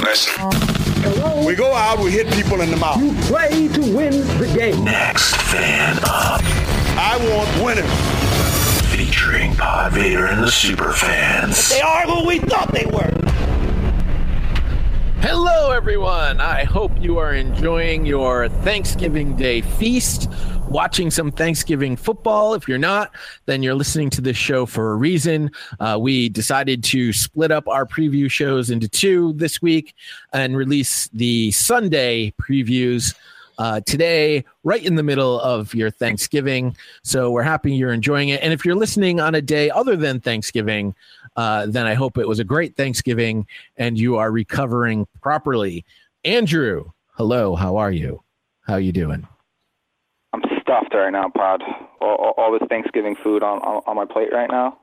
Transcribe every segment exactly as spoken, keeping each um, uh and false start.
Listen. Hello? We go out, we hit people in the mouth. You play to win the game. Next Fan Up. I want winners. Featuring Pod Vader and the Super Fans. They are who we thought they were. Hello, everyone. I hope you are enjoying your Thanksgiving Day feast, watching some Thanksgiving football. If you're not, then you're listening to this show for a reason. Uh, we decided to split up our preview shows into two this week and release the Sunday previews uh, today, right in the middle of your Thanksgiving. So we're happy you're enjoying it. And if you're listening on a day other than Thanksgiving, Uh, then I hope it was a great Thanksgiving and you are recovering properly. Andrew, hello. How are you? How you doing? I'm stuffed right now, Pod. All, all, all this Thanksgiving food on, on on my plate right now.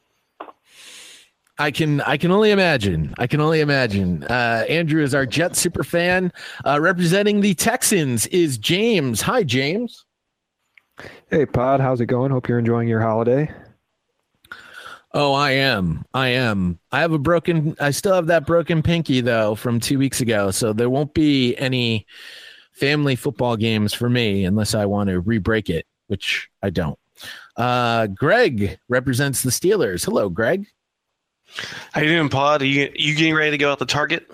I can I can only imagine. I can only imagine. Uh, Andrew is our Jet super fan. Uh, representing the Texans is James. Hi, James. Hey, Pod. How's it going? Hope you're enjoying your holiday. Oh, I am. I am. I have a broken, I still have that broken pinky, though, from two weeks ago. So there won't be any family football games for me unless I want to re-break it, which I don't. Uh, Greg represents the Steelers. Hello, Greg. How you doing, Pod? Are you, you getting ready to go out to Target?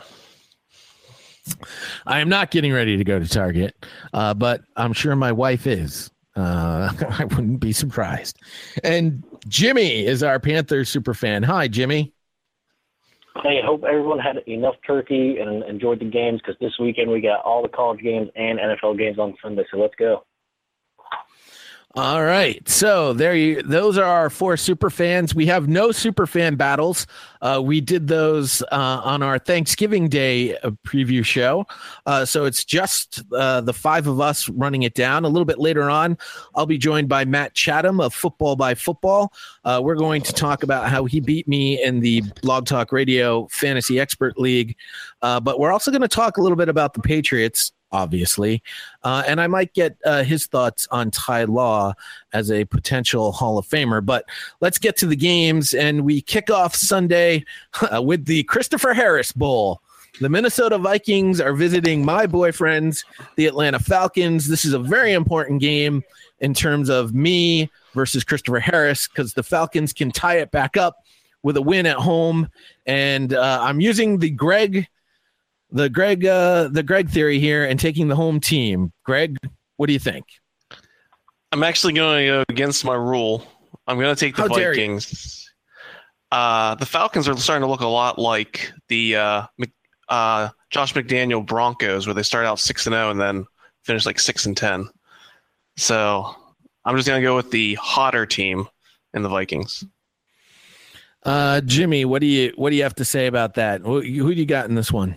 I am not getting ready to go to Target, uh, but I'm sure my wife is. Uh, I wouldn't be surprised. And Jimmy is our Panthers super fan. Hi, Jimmy. Hey, I hope everyone had enough turkey and enjoyed the games because this weekend we got all the college games and N F L games on Sunday. So let's go. All right. So there you those are our four super fans. We have no super fan battles. Uh, we did those uh, on our Thanksgiving Day uh, preview show. Uh, so it's just uh, the five of us running it down. A little bit later on, I'll be joined by Matt Chatham of Football by Football. Uh, we're going to talk about how he beat me in the Blog Talk Radio Fantasy Expert League. Uh, but we're also going to talk a little bit about the Patriots, obviously. Uh, and I might get uh, his thoughts on Ty Law as a potential Hall of Famer. But let's get to the games. And we kick off Sunday with the Christopher Harris Bowl. The Minnesota Vikings are visiting my boyfriends, the Atlanta Falcons. This is a very important game in terms of me versus Christopher Harris because the Falcons can tie it back up with a win at home. And uh, I'm using the Greg The Greg, uh, the Greg theory here, and taking the home team. Greg, what do you think? I'm actually going to go against my rule. I'm going to take the How dare Vikings. Uh, the Falcons are starting to look a lot like the uh, Mc, uh, Josh McDaniel Broncos, where they start out six and zero and then finish like six and ten. So I'm just going to go with the hotter team in the Vikings. Uh, Jimmy, what do you what do you have to say about that? Who, who do you got in this one?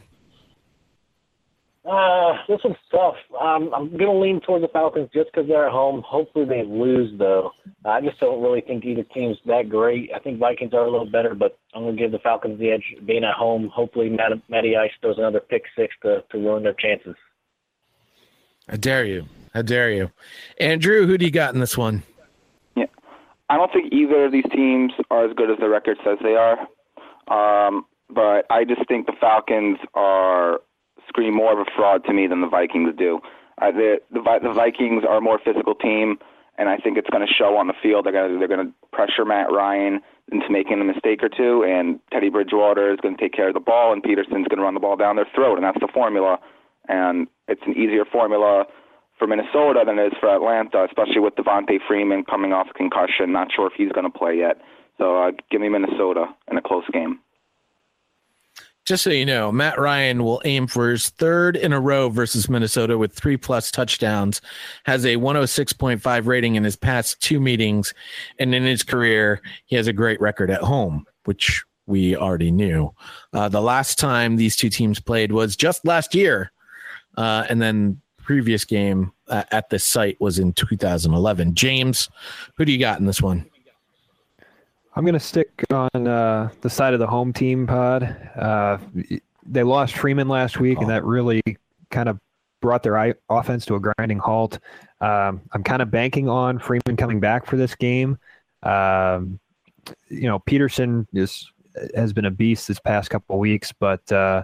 Uh, this one's tough. Um, I'm going to lean towards the Falcons just because they're at home. Hopefully they lose, though. I just don't really think either team's that great. I think Vikings are a little better, but I'm going to give the Falcons the edge being at home. Hopefully Matt, Matty Ice throws another pick six to, to ruin their chances. How dare you? How dare you? Andrew, who do you got in this one? Yeah, I don't think either of these teams are as good as the record says they are. Um, but I just think the Falcons are scream more of a fraud to me than the Vikings do. Uh, the, the the Vikings are a more physical team, and I think it's going to show on the field. They're going to they're going to pressure Matt Ryan into making a mistake or two, and Teddy Bridgewater is going to take care of the ball, and Peterson's going to run the ball down their throat, and that's the formula. And it's an easier formula for Minnesota than it is for Atlanta, especially with Devontae Freeman coming off a concussion. Not sure if he's going to play yet. So uh, give me Minnesota in a close game. Just so you know, Matt Ryan will aim for his third in a row versus Minnesota with three plus touchdowns, has a one oh six point five rating in his past two meetings, and in his career, he has a great record at home, which we already knew. Uh, the last time these two teams played was just last year, uh, and then the previous game uh, at this site was in two thousand eleven. James, who do you got in this one? I'm going to stick on uh, the side of the home team, Pod. Uh, they lost Freeman last week, and that really kind of brought their I- offense to a grinding halt. Um, I'm kind of banking on Freeman coming back for this game. Um, you know, Peterson is has been a beast this past couple of weeks, but uh,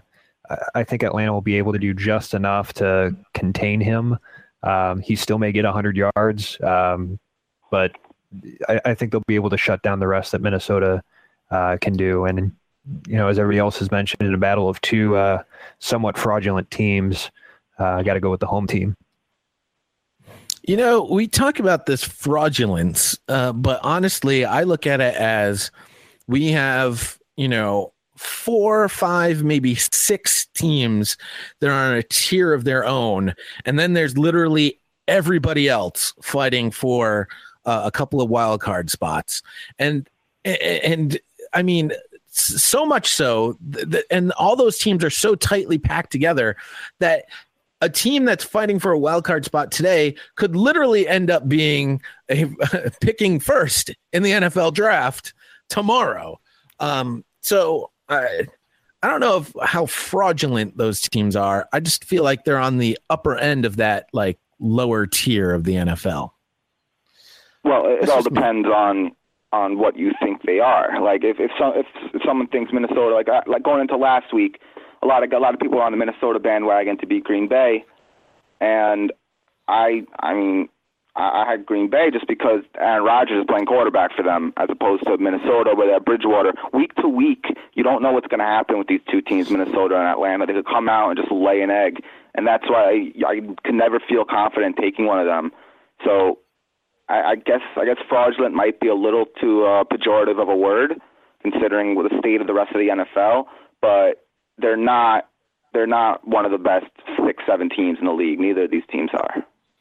I think Atlanta will be able to do just enough to contain him. Um, he still may get one hundred yards, um, but I, I think they'll be able to shut down the rest that Minnesota uh, can do. And, you know, as everybody else has mentioned, in a battle of two uh, somewhat fraudulent teams, uh, I got to go with the home team. You know, we talk about this fraudulence, uh, but honestly, I look at it as we have, you know, four, five, maybe six teams that are on a tier of their own. And then there's literally everybody else fighting for uh, a couple of wild card spots. And, and I mean, so much so, that, and all those teams are so tightly packed together that a team that's fighting for a wild card spot today could literally end up being a, picking first in the N F L draft tomorrow. Um, so I, I don't know if, how fraudulent those teams are. I just feel like they're on the upper end of that, like, lower tier of the N F L. Well, it, it all depends on on what you think they are. Like if if, some, if, if someone thinks Minnesota, like like going into last week, a lot of a lot of people are on the Minnesota bandwagon to beat Green Bay, and I I mean I, I had Green Bay just because Aaron Rodgers is playing quarterback for them, as opposed to Minnesota where they have Bridgewater. Week to week, you don't know what's going to happen with these two teams, Minnesota and Atlanta. They could come out and just lay an egg, and that's why I, I can never feel confident taking one of them. So I, I guess I guess fraudulent might be a little too uh, pejorative of a word, considering the state of the rest of the N F L, but they're not they're not one of the best six, seven teams in the league. Neither of these teams are.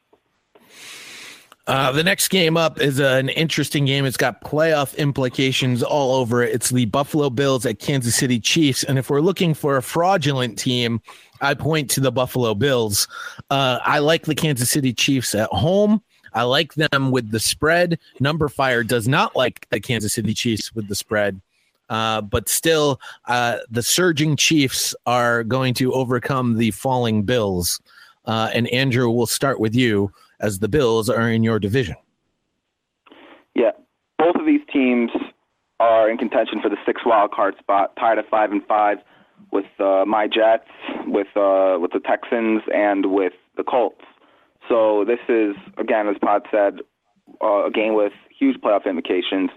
Uh, the next game up is uh, an interesting game. It's got playoff implications all over it. It's the Buffalo Bills at Kansas City Chiefs. And if we're looking for a fraudulent team, I point to the Buffalo Bills. Uh, I like the Kansas City Chiefs at home. I like them with the spread. Number Fire does not like the Kansas City Chiefs with the spread. Uh, but still, uh, the surging Chiefs are going to overcome the falling Bills. Uh, and Andrew, we'll start with you, as the Bills are in your division. Yeah, both of these teams are in contention for the sixth wild card spot, tied at five and five with uh, my Jets, with uh, with the Texans, and with the Colts. So this is, again, as Pod said, uh, a game with huge playoff implications.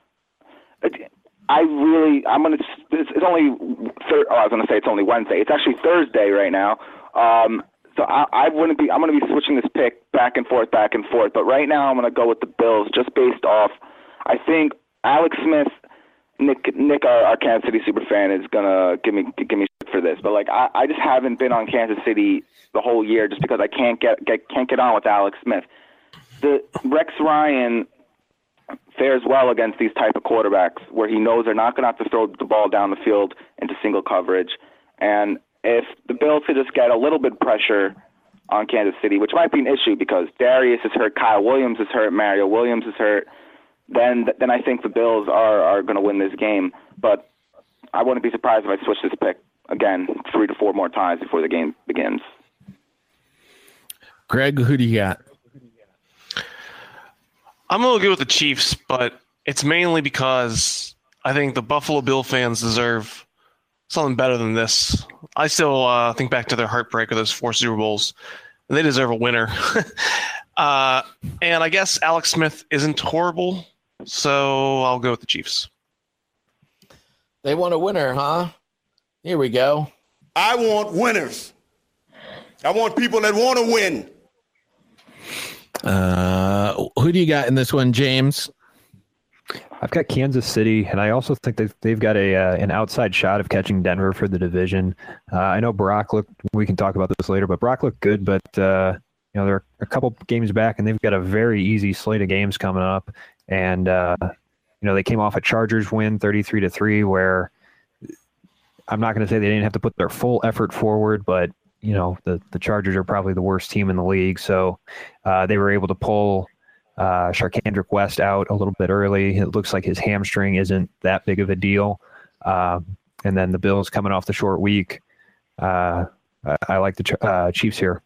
I really, I'm gonna. It's, it's only. Thir- oh, I was gonna say it's only Wednesday. It's actually Thursday right now. Um, so I, I wouldn't be. I'm gonna be switching this pick back and forth, back and forth. But right now, I'm gonna go with the Bills, just based off. I think Alex Smith, Nick, Nick, our, our Kansas City super fan, is gonna give me give me shit for this. But like, I, I just haven't been on Kansas City the whole year, just because I can't get, get can't get on with Alex Smith. The Rex Ryan fares well against these type of quarterbacks where he knows they're not going to have to throw the ball down the field into single coverage. And if the Bills could just get a little bit of pressure on Kansas City, which might be an issue because Darius is hurt, Kyle Williams is hurt, Mario Williams is hurt, then then I think the Bills are, are going to win this game. But I wouldn't be surprised if I switch this pick again three to four more times before the game begins. Greg, who do you got? I'm going to go with the Chiefs, but it's mainly because I think the Buffalo Bill fans deserve something better than this. I still uh, think back to their heartbreak of those four Super Bowls, and they deserve a winner. uh, and I guess Alex Smith isn't horrible, so I'll go with the Chiefs. They want a winner, huh? Here we go. I want winners. I want people that want to win. Uh, who do you got in this one, James? I've got Kansas City, and I also think they've, they've got a uh, an outside shot of catching Denver for the division. Uh, I know Brock looked, we can talk about this later, but Brock looked good, but uh, you know, they're a couple games back, and they've got a very easy slate of games coming up. And uh, you know, they came off a Chargers win, thirty-three to three, where I'm not going to say they didn't have to put their full effort forward, but you know, the, the Chargers are probably the worst team in the league. So uh, they were able to pull uh, Charkandrick West out a little bit early. It looks like his hamstring isn't that big of a deal. Um, and then the Bills coming off the short week. Uh, I, I like the uh, Chiefs here.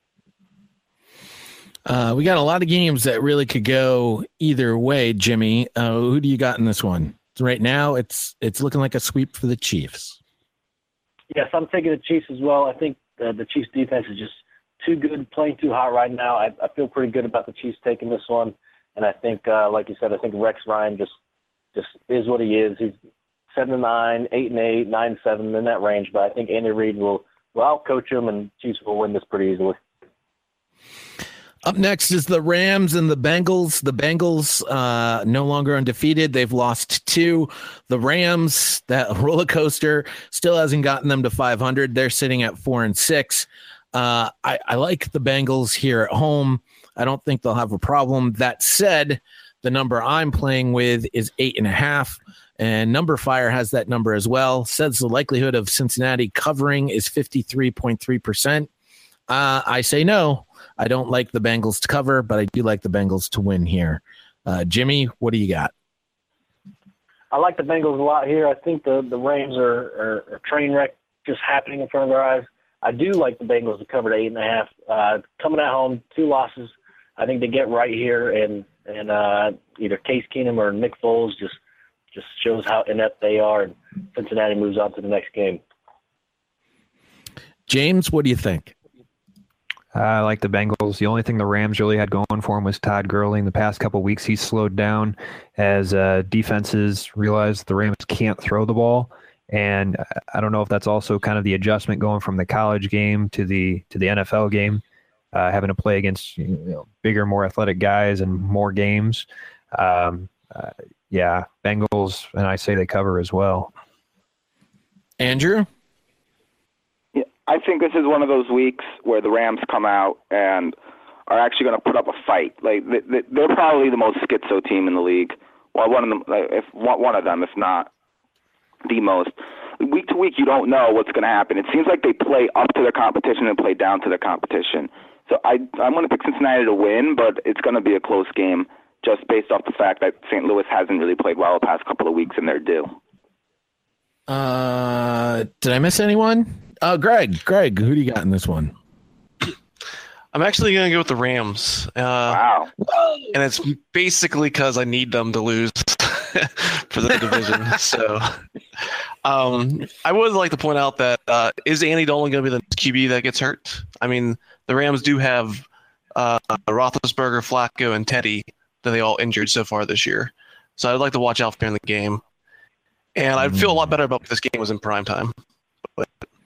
Uh, we got a lot of games that really could go either way, Jimmy. Uh, who do you got in this one? So right now, it's it's looking like a sweep for the Chiefs. Yes, I'm taking the Chiefs as well. I think uh, the Chiefs defense is just too good, playing too hot right now. I, I feel pretty good about the Chiefs taking this one. And I think, uh, like you said, I think Rex Ryan just just is what he is. He's seven and nine, eight and eight, nine and seven, in that range. But I think Andy Reid will will outcoach him, and Chiefs will win this pretty easily. Up next is the Rams and the Bengals. The Bengals uh, no longer undefeated. They've lost two. The Rams, that roller coaster, still hasn't gotten them to five hundred. They're sitting at four and six. Uh, I, I like the Bengals here at home. I don't think they'll have a problem. That said, the number I'm playing with is eight and a half, and Number Fire has that number as well. Says the likelihood of Cincinnati covering is fifty-three point three percent. Uh, I say no. I don't like the Bengals to cover, but I do like the Bengals to win here. Uh, Jimmy, what do you got? I like the Bengals a lot here. I think the, the Rams are, are a train wreck just happening in front of our eyes. I do like the Bengals to cover to eight and a half. Uh, coming at home, two losses. I think they get right here, and and uh, either Case Keenum or Nick Foles just just shows how inept they are, and Cincinnati moves on to the next game. James, what do you think? Uh, I like the Bengals. The only thing the Rams really had going for him was Todd Gurley. In the past couple of weeks, he's slowed down as uh, defenses realize the Rams can't throw the ball. And I don't know if that's also kind of the adjustment going from the college game to the to the N F L game, uh, having to play against you know, bigger, more athletic guys and more games. Um, uh, yeah, Bengals, and I say they cover as well. Andrew? Yeah, I think this is one of those weeks where the Rams come out and are actually going to put up a fight. Like they, they're probably the most schizo team in the league. Well, one of them, if one of them, if not the most. Week to week, you don't know what's going to happen. It seems like they play up to their competition and play down to their competition. So I, I'm going to pick Cincinnati to win, but it's going to be a close game just based off the fact that Saint Louis hasn't really played well the past couple of weeks and they're due. Uh, did I miss anyone? Uh, Greg, Greg, who do you got in this one? I'm actually going to go with the Rams. Uh, wow. And it's basically because I need them to lose for the division. So um, I would like to point out that uh, is Andy Dolan going to be the Q B that gets hurt? I mean, the Rams do have uh, Roethlisberger, Flacco, and Teddy that they all injured so far this year. So I'd like to watch out for in the game. And I'd feel a lot better about if this game was in prime time. But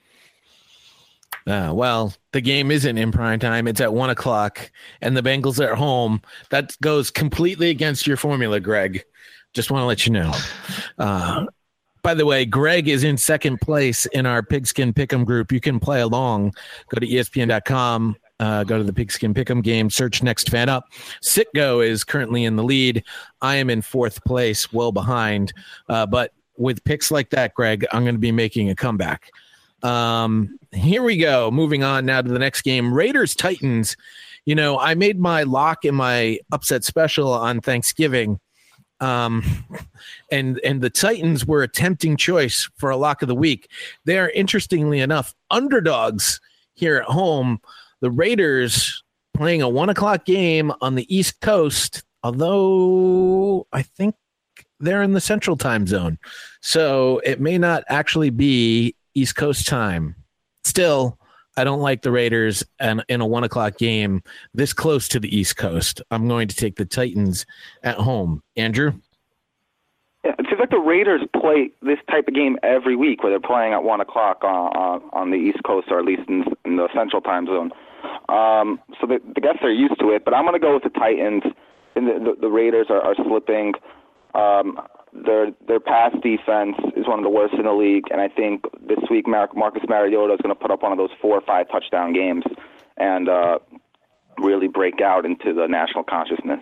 Uh, well, the game isn't in prime time. It's at one o'clock, and the Bengals are at home. That goes completely against your formula, Greg. Just want to let you know. Uh, by the way, Greg is in second place in our Pigskin Pick'em group. You can play along. Go to E S P N dot com. Uh, go to the Pigskin Pick'em game. Search Next Fan Up. Sitgo is currently in the lead. I am in fourth place, well behind. Uh, but with picks like that, Greg, I'm going to be making a comeback. Um, here we go. Moving on now to the next game. Raiders Titans. You know, I made my lock and my upset special on Thanksgiving. Um, and, and the Titans were a tempting choice for a lock of the week. They are, interestingly enough, underdogs here at home. The Raiders playing a one o'clock game on the East Coast, although I think they're in the Central Time Zone. So it may not actually be East Coast time. Still, I don't like the Raiders and in a one o'clock game this close to the East Coast. I'm going to take the Titans at home. Andrew? Yeah, it seems like the Raiders play this type of game every week where they're playing at one o'clock on, on, on the East Coast or at least in, in the Central Time Zone. Um, so the, I guess they're used to it, but I'm going to go with the Titans. And the, the, the Raiders are, are slipping. Um, Their their pass defense is one of the worst in the league, and I think this week Mar- Marcus Mariota is going to put up one of those four or five touchdown games and uh, really break out into the national consciousness.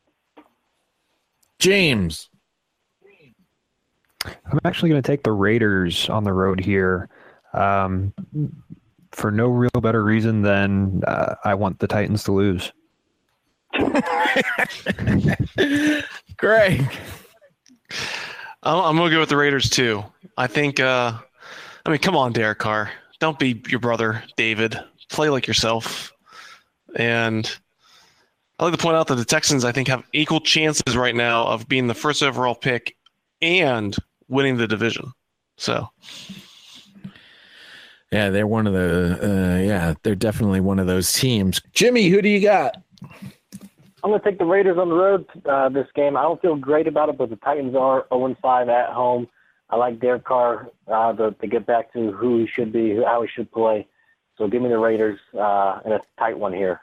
James. I'm actually going to take the Raiders on the road here um, for no real better reason than uh, I want the Titans to lose. Greg. I'm going to go with the Raiders, too. I think, uh, I mean, come on, Derek Carr. Don't be your brother, David. Play like yourself. And I'd like to point out that the Texans, I think, have equal chances right now of being the first overall pick and winning the division. So, Yeah, they're one of the. Uh, yeah, they're definitely one of those teams. Jimmy, who do you got? I'm going to take the Raiders on the road uh, this game. I don't feel great about it, but the Titans are oh and five at home. I like Derek Carr uh, to, to get back to who he should be, how he should play. So give me the Raiders uh, in a tight one here.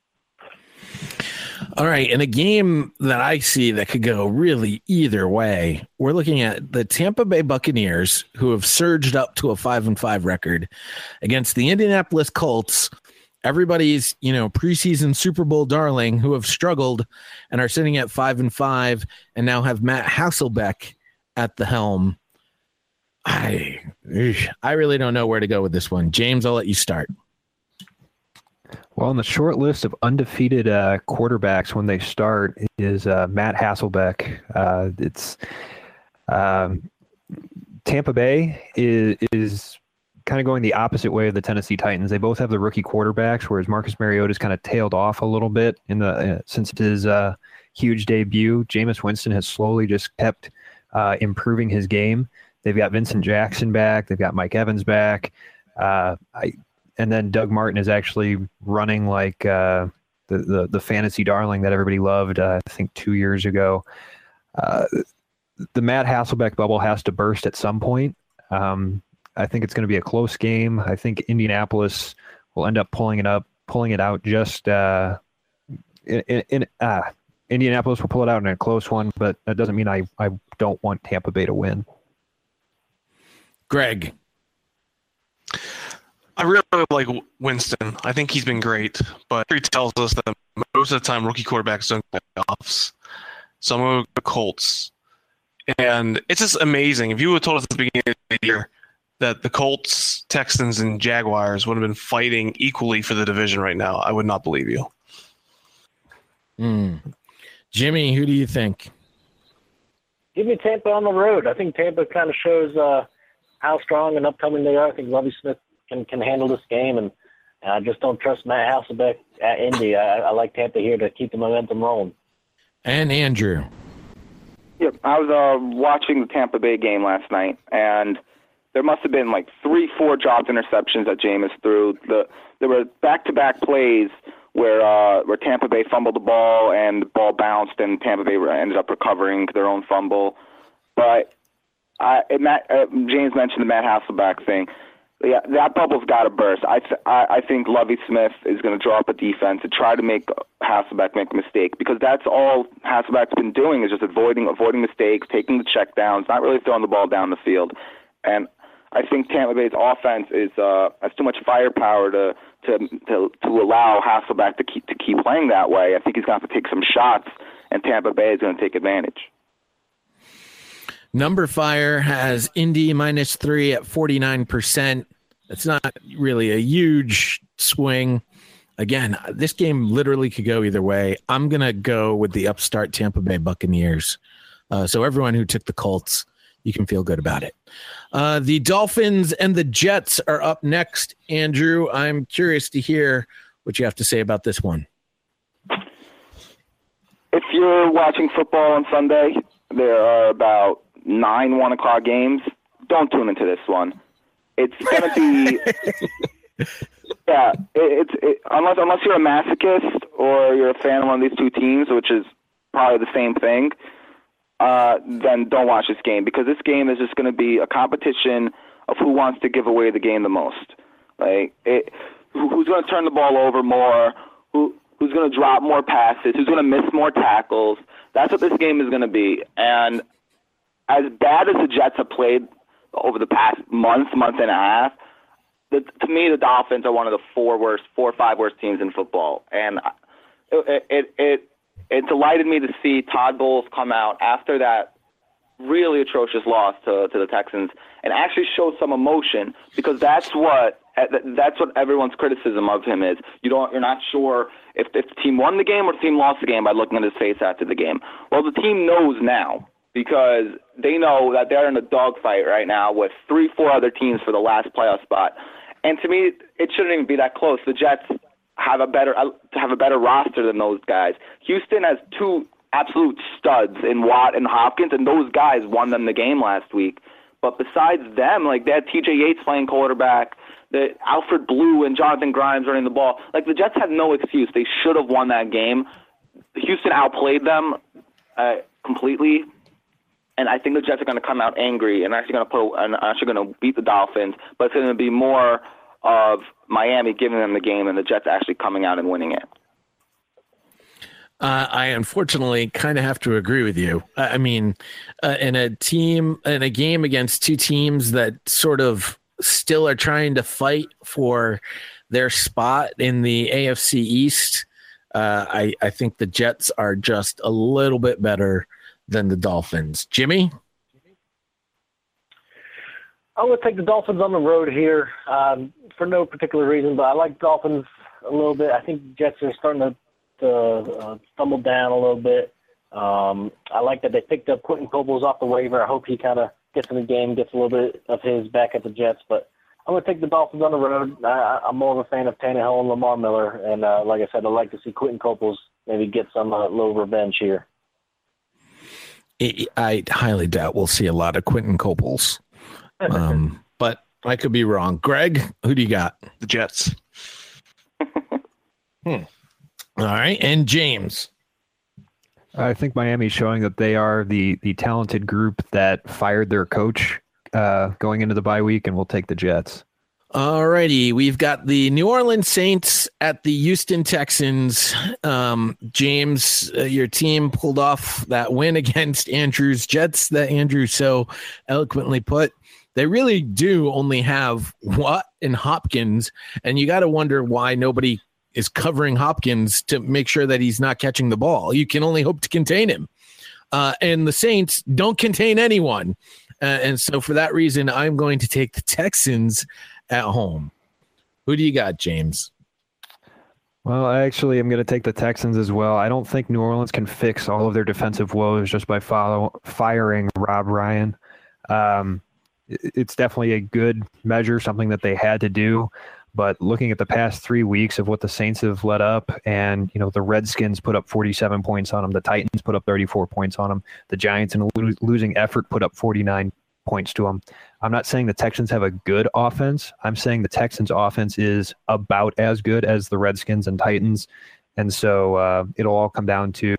All right, in a game that I see that could go really either way, we're looking at the Tampa Bay Buccaneers, who have surged up to a five and five record, against the Indianapolis Colts. Everybody's, you know, preseason Super Bowl darling, who have struggled and are sitting at five and five, and now have Matt Hasselbeck at the helm. I, I really don't know where to go with this one. James, I'll let you start. Well, on the short list of undefeated uh, quarterbacks when they start is uh, Matt Hasselbeck. Uh, it's um, Tampa Bay is, is kind of going the opposite way of the Tennessee Titans. They both have the rookie quarterbacks, whereas Marcus Mariota's kind of tailed off a little bit in the uh, since his uh, huge debut. Jameis Winston has slowly just kept uh, improving his game. They've got Vincent Jackson back. They've got Mike Evans back. Uh, I, and then Doug Martin is actually running like uh, the, the the fantasy darling that everybody loved, uh, I think, two years ago. Uh, the Matt Hasselbeck bubble has to burst at some point. Um, I think it's going to be a close game. I think Indianapolis will end up pulling it up, pulling it out just uh, in, in, in uh, Indianapolis will pull it out in a close one, but that doesn't mean I, I don't want Tampa Bay to win. Greg. I really like Winston. I think he's been great, but he tells us that most of the time rookie quarterbacks don't get playoffs. So I'm going to go with the Colts. And it's just amazing. If you would have told us at the beginning of the year that the Colts, Texans, and Jaguars would have been fighting equally for the division right now, I would not believe you. Mm. Jimmy, who do you think? Give me Tampa on the road. I think Tampa kind of shows uh, how strong and upcoming they are. I think Lovie Smith can, can handle this game, and I just don't trust Matt Hasselbeck at Indy. I, I like Tampa here to keep the momentum rolling. And Andrew. Yep, I was uh, watching the Tampa Bay game last night, and there must have been like three, four dropped interceptions that Jameis threw. The, there were back-to-back plays where uh, where Tampa Bay fumbled the ball and the ball bounced, and Tampa Bay ended up recovering their own fumble. But I, it, Matt, uh, James mentioned the Matt Hasselbeck thing. Yeah, that bubble's got to burst. I, th- I I think Lovie Smith is going to draw up a defense and try to make Hasselbeck make a mistake, because that's all Hasselbeck's been doing is just avoiding avoiding mistakes, taking the checkdowns, not really throwing the ball down the field. And I think Tampa Bay's offense is uh, has too much firepower to to to, to allow Hasselbeck to keep to keep playing that way. I think he's going to have to take some shots, and Tampa Bay is going to take advantage. Number Fire has Indy minus three at forty-nine percent. It's not really a huge swing. Again, this game literally could go either way. I'm going to go with the upstart Tampa Bay Buccaneers. Uh, so everyone who took the Colts, you can feel good about it. Uh, the Dolphins and the Jets are up next. Andrew, I'm curious to hear what you have to say about this one. If you're watching football on Sunday, there are about nine one o'clock games. Don't tune into this one. It's gonna be, yeah. It, it's it, unless unless you're a masochist or you're a fan of one of these two teams, which is probably the same thing. Uh, then don't watch this game, because this game is just going to be a competition of who wants to give away the game the most. Like, it, who's going to turn the ball over more? Who who's going to drop more passes? Who's going to miss more tackles? That's what this game is going to be. And as bad as the Jets have played over the past month, month and a half, the, to me, the Dolphins are one of the four worst, four or five worst teams in football. And it it it, it delighted me to see Todd Bowles come out after that really atrocious loss to to the Texans and actually show some emotion, because that's what that's what everyone's criticism of him is. You don't you're not sure if, if the team won the game or the team lost the game by looking at his face after the game. Well, the team knows now, because they know that they're in a dogfight right now with three, four other teams for the last playoff spot. And to me, it shouldn't even be that close. The Jets have a better have a better roster than those guys. Houston has two absolute studs in Watt and Hopkins, and those guys won them the game last week. But besides them, like, they had T J Yates playing quarterback. the Alfred Blue and Jonathan Grimes running the ball. Like, the Jets had no excuse. They should have won that game. Houston outplayed them uh, completely, and I think the Jets are going to come out angry and actually going to put and actually going to beat the Dolphins. But it's going to be more of Miami giving them the game and the Jets actually coming out and winning it. Uh, I unfortunately kind of have to agree with you. I mean, uh, in a team, in a game against two teams that sort of still are trying to fight for their spot in the A F C East, uh, I, I think the Jets are just a little bit better than the Dolphins. Jimmy? I would take the Dolphins on the road here um, for no particular reason, but I like Dolphins a little bit. I think Jets are starting to to uh, stumble down a little bit. Um, I like that they picked up Quentin Coples off the waiver. I hope he kind of gets in the game, gets a little bit of his back at the Jets. But I'm going to take the Dolphins on the road. I, I'm more of a fan of Tannehill and Lamar Miller. And uh, like I said, I'd like to see Quentin Coples maybe get some uh, little revenge here. I highly doubt we'll see a lot of Quentin Coples. Um, but I could be wrong. Greg, who do you got? The Jets. hmm. All right, and James. I think Miami's showing that they are the the talented group that fired their coach uh, going into the bye week, and we'll take the Jets. All righty, we've got the New Orleans Saints at the Houston Texans. Um, James, uh, your team pulled off that win against Andrew's Jets that Andrew so eloquently put. They really do only have Watt and Hopkins, and you got to wonder why nobody is covering Hopkins to make sure that he's not catching the ball. You can only hope to contain him. Uh, and the Saints don't contain anyone. Uh, and so for that reason, I'm going to take the Texans at home. Who do you got, James? Well, actually, I'm going to take the Texans as well. I don't think New Orleans can fix all of their defensive woes just by follow, firing Rob Ryan. Um, it's definitely a good measure, something that they had to do. But looking at the past three weeks of what the Saints have let up, and, you know, the Redskins put up forty-seven points on them. The Titans put up thirty-four points on them. The Giants, in a lo- losing effort, put up forty-nine points to them. I'm not saying the Texans have a good offense. I'm saying the Texans' offense is about as good as the Redskins and Titans. And so uh, it'll all come down to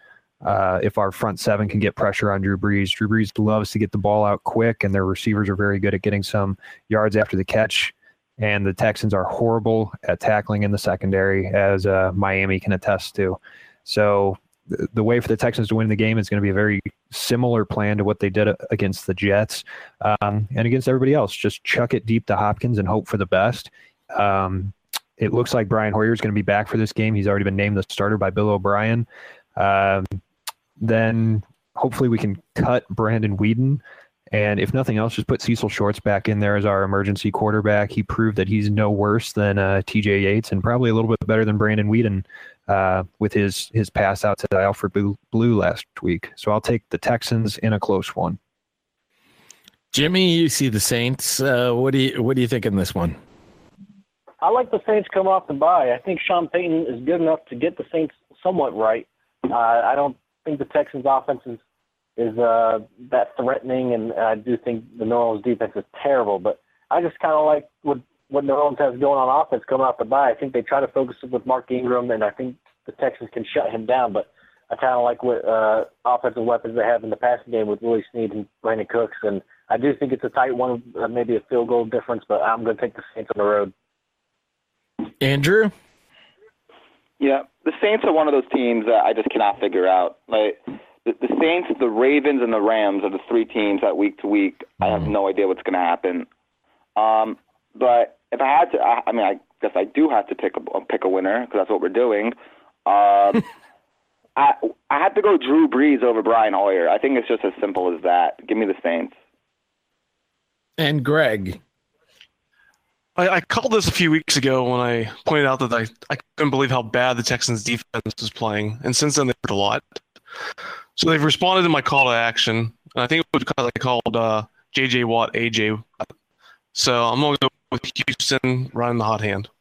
uh, if our front seven can get pressure on Drew Brees. Drew Brees loves to get the ball out quick, and their receivers are very good at getting some yards after the catch. And the Texans are horrible at tackling in the secondary, as uh, Miami can attest to. So th- the way for the Texans to win the game is going to be a very similar plan to what they did against the Jets um, and against everybody else. Just chuck it deep to Hopkins and hope for the best. Um, it looks like Brian Hoyer is going to be back for this game. He's already been named the starter by Bill O'Brien. Um, then hopefully we can cut Brandon Weeden. And if nothing else, just put Cecil Shorts back in there as our emergency quarterback. He proved that he's no worse than uh, T J Yates and probably a little bit better than Brandon Weeden uh, with his his pass out to Alfred Blue, Blue last week. So I'll take the Texans in a close one. Jimmy, you see the Saints. Uh, what do you what do you think in this one? I like the Saints come off the bye. I think Sean Payton is good enough to get the Saints somewhat right. Uh, I don't think the Texans' offense is is uh, that threatening, and I do think the New Orleans defense is terrible. But I just kind of like what, what New Orleans has going on offense coming off the bye. I think they try to focus it with Mark Ingram, and I think the Texans can shut him down. But I kind of like what uh, offensive weapons they have in the passing game with Willie Snead and Brandon Cooks. And I do think it's a tight one, uh, maybe a field goal difference, but I'm going to take the Saints on the road. Andrew? Yeah, the Saints are one of those teams that I just cannot figure out. Like, The, the Saints, the Ravens, and the Rams are the three teams that week to week I have no idea what's going to happen. Um, but if I had to, I, I mean, I guess I do have to pick a pick a winner because that's what we're doing. Um, I I have to go Drew Brees over Brian Hoyer. I think it's just as simple as that. Give me the Saints. And Greg? I, I called this a few weeks ago when I pointed out that I, I couldn't believe how bad the Texans defense was playing, and since then they've hurt a lot. So they've responded to my call to action, and I think it was because I called uh, J J Watt A J. So I'm going to go with Houston running the hot hand.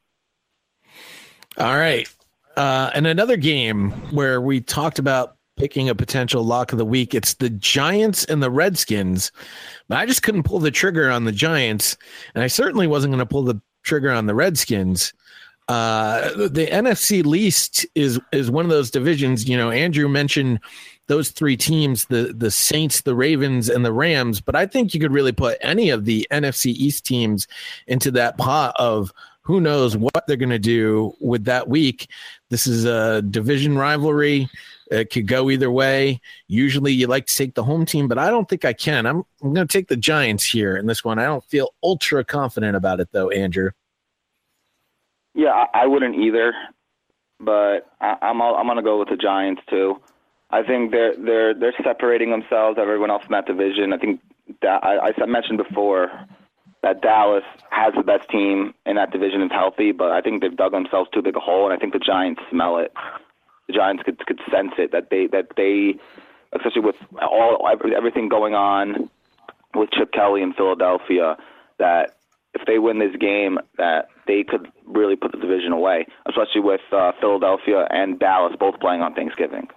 All right. Uh, and another game where we talked about picking a potential lock of the week, it's the Giants and the Redskins. But I just couldn't pull the trigger on the Giants, and I certainly wasn't going to pull the trigger on the Redskins. Uh, the N F C least is is one of those divisions. You know, Andrew mentioned those three teams, the the Saints, the Ravens, and the Rams. But I think you could really put any of the N F C East teams into that pot of who knows what they're going to do with that week. This is a division rivalry. It could go either way. Usually you like to take the home team, but I don't think I can. I'm, I'm going to take the Giants here in this one. I don't feel ultra confident about it, though, Andrew. Yeah, I, I wouldn't either, but I, I'm I'm going to go with the Giants too. I think they're they're they're separating themselves, everyone else in that division. I think that I, I mentioned before that Dallas has the best team in that division and is healthy, but I think they've dug themselves too big a hole, and I think the Giants smell it. The Giants could could sense it that they that they, especially with all everything going on with Chip Kelly in Philadelphia, that if they win this game, that they could really put the division away, especially with uh, Philadelphia and Dallas both playing on Thanksgiving.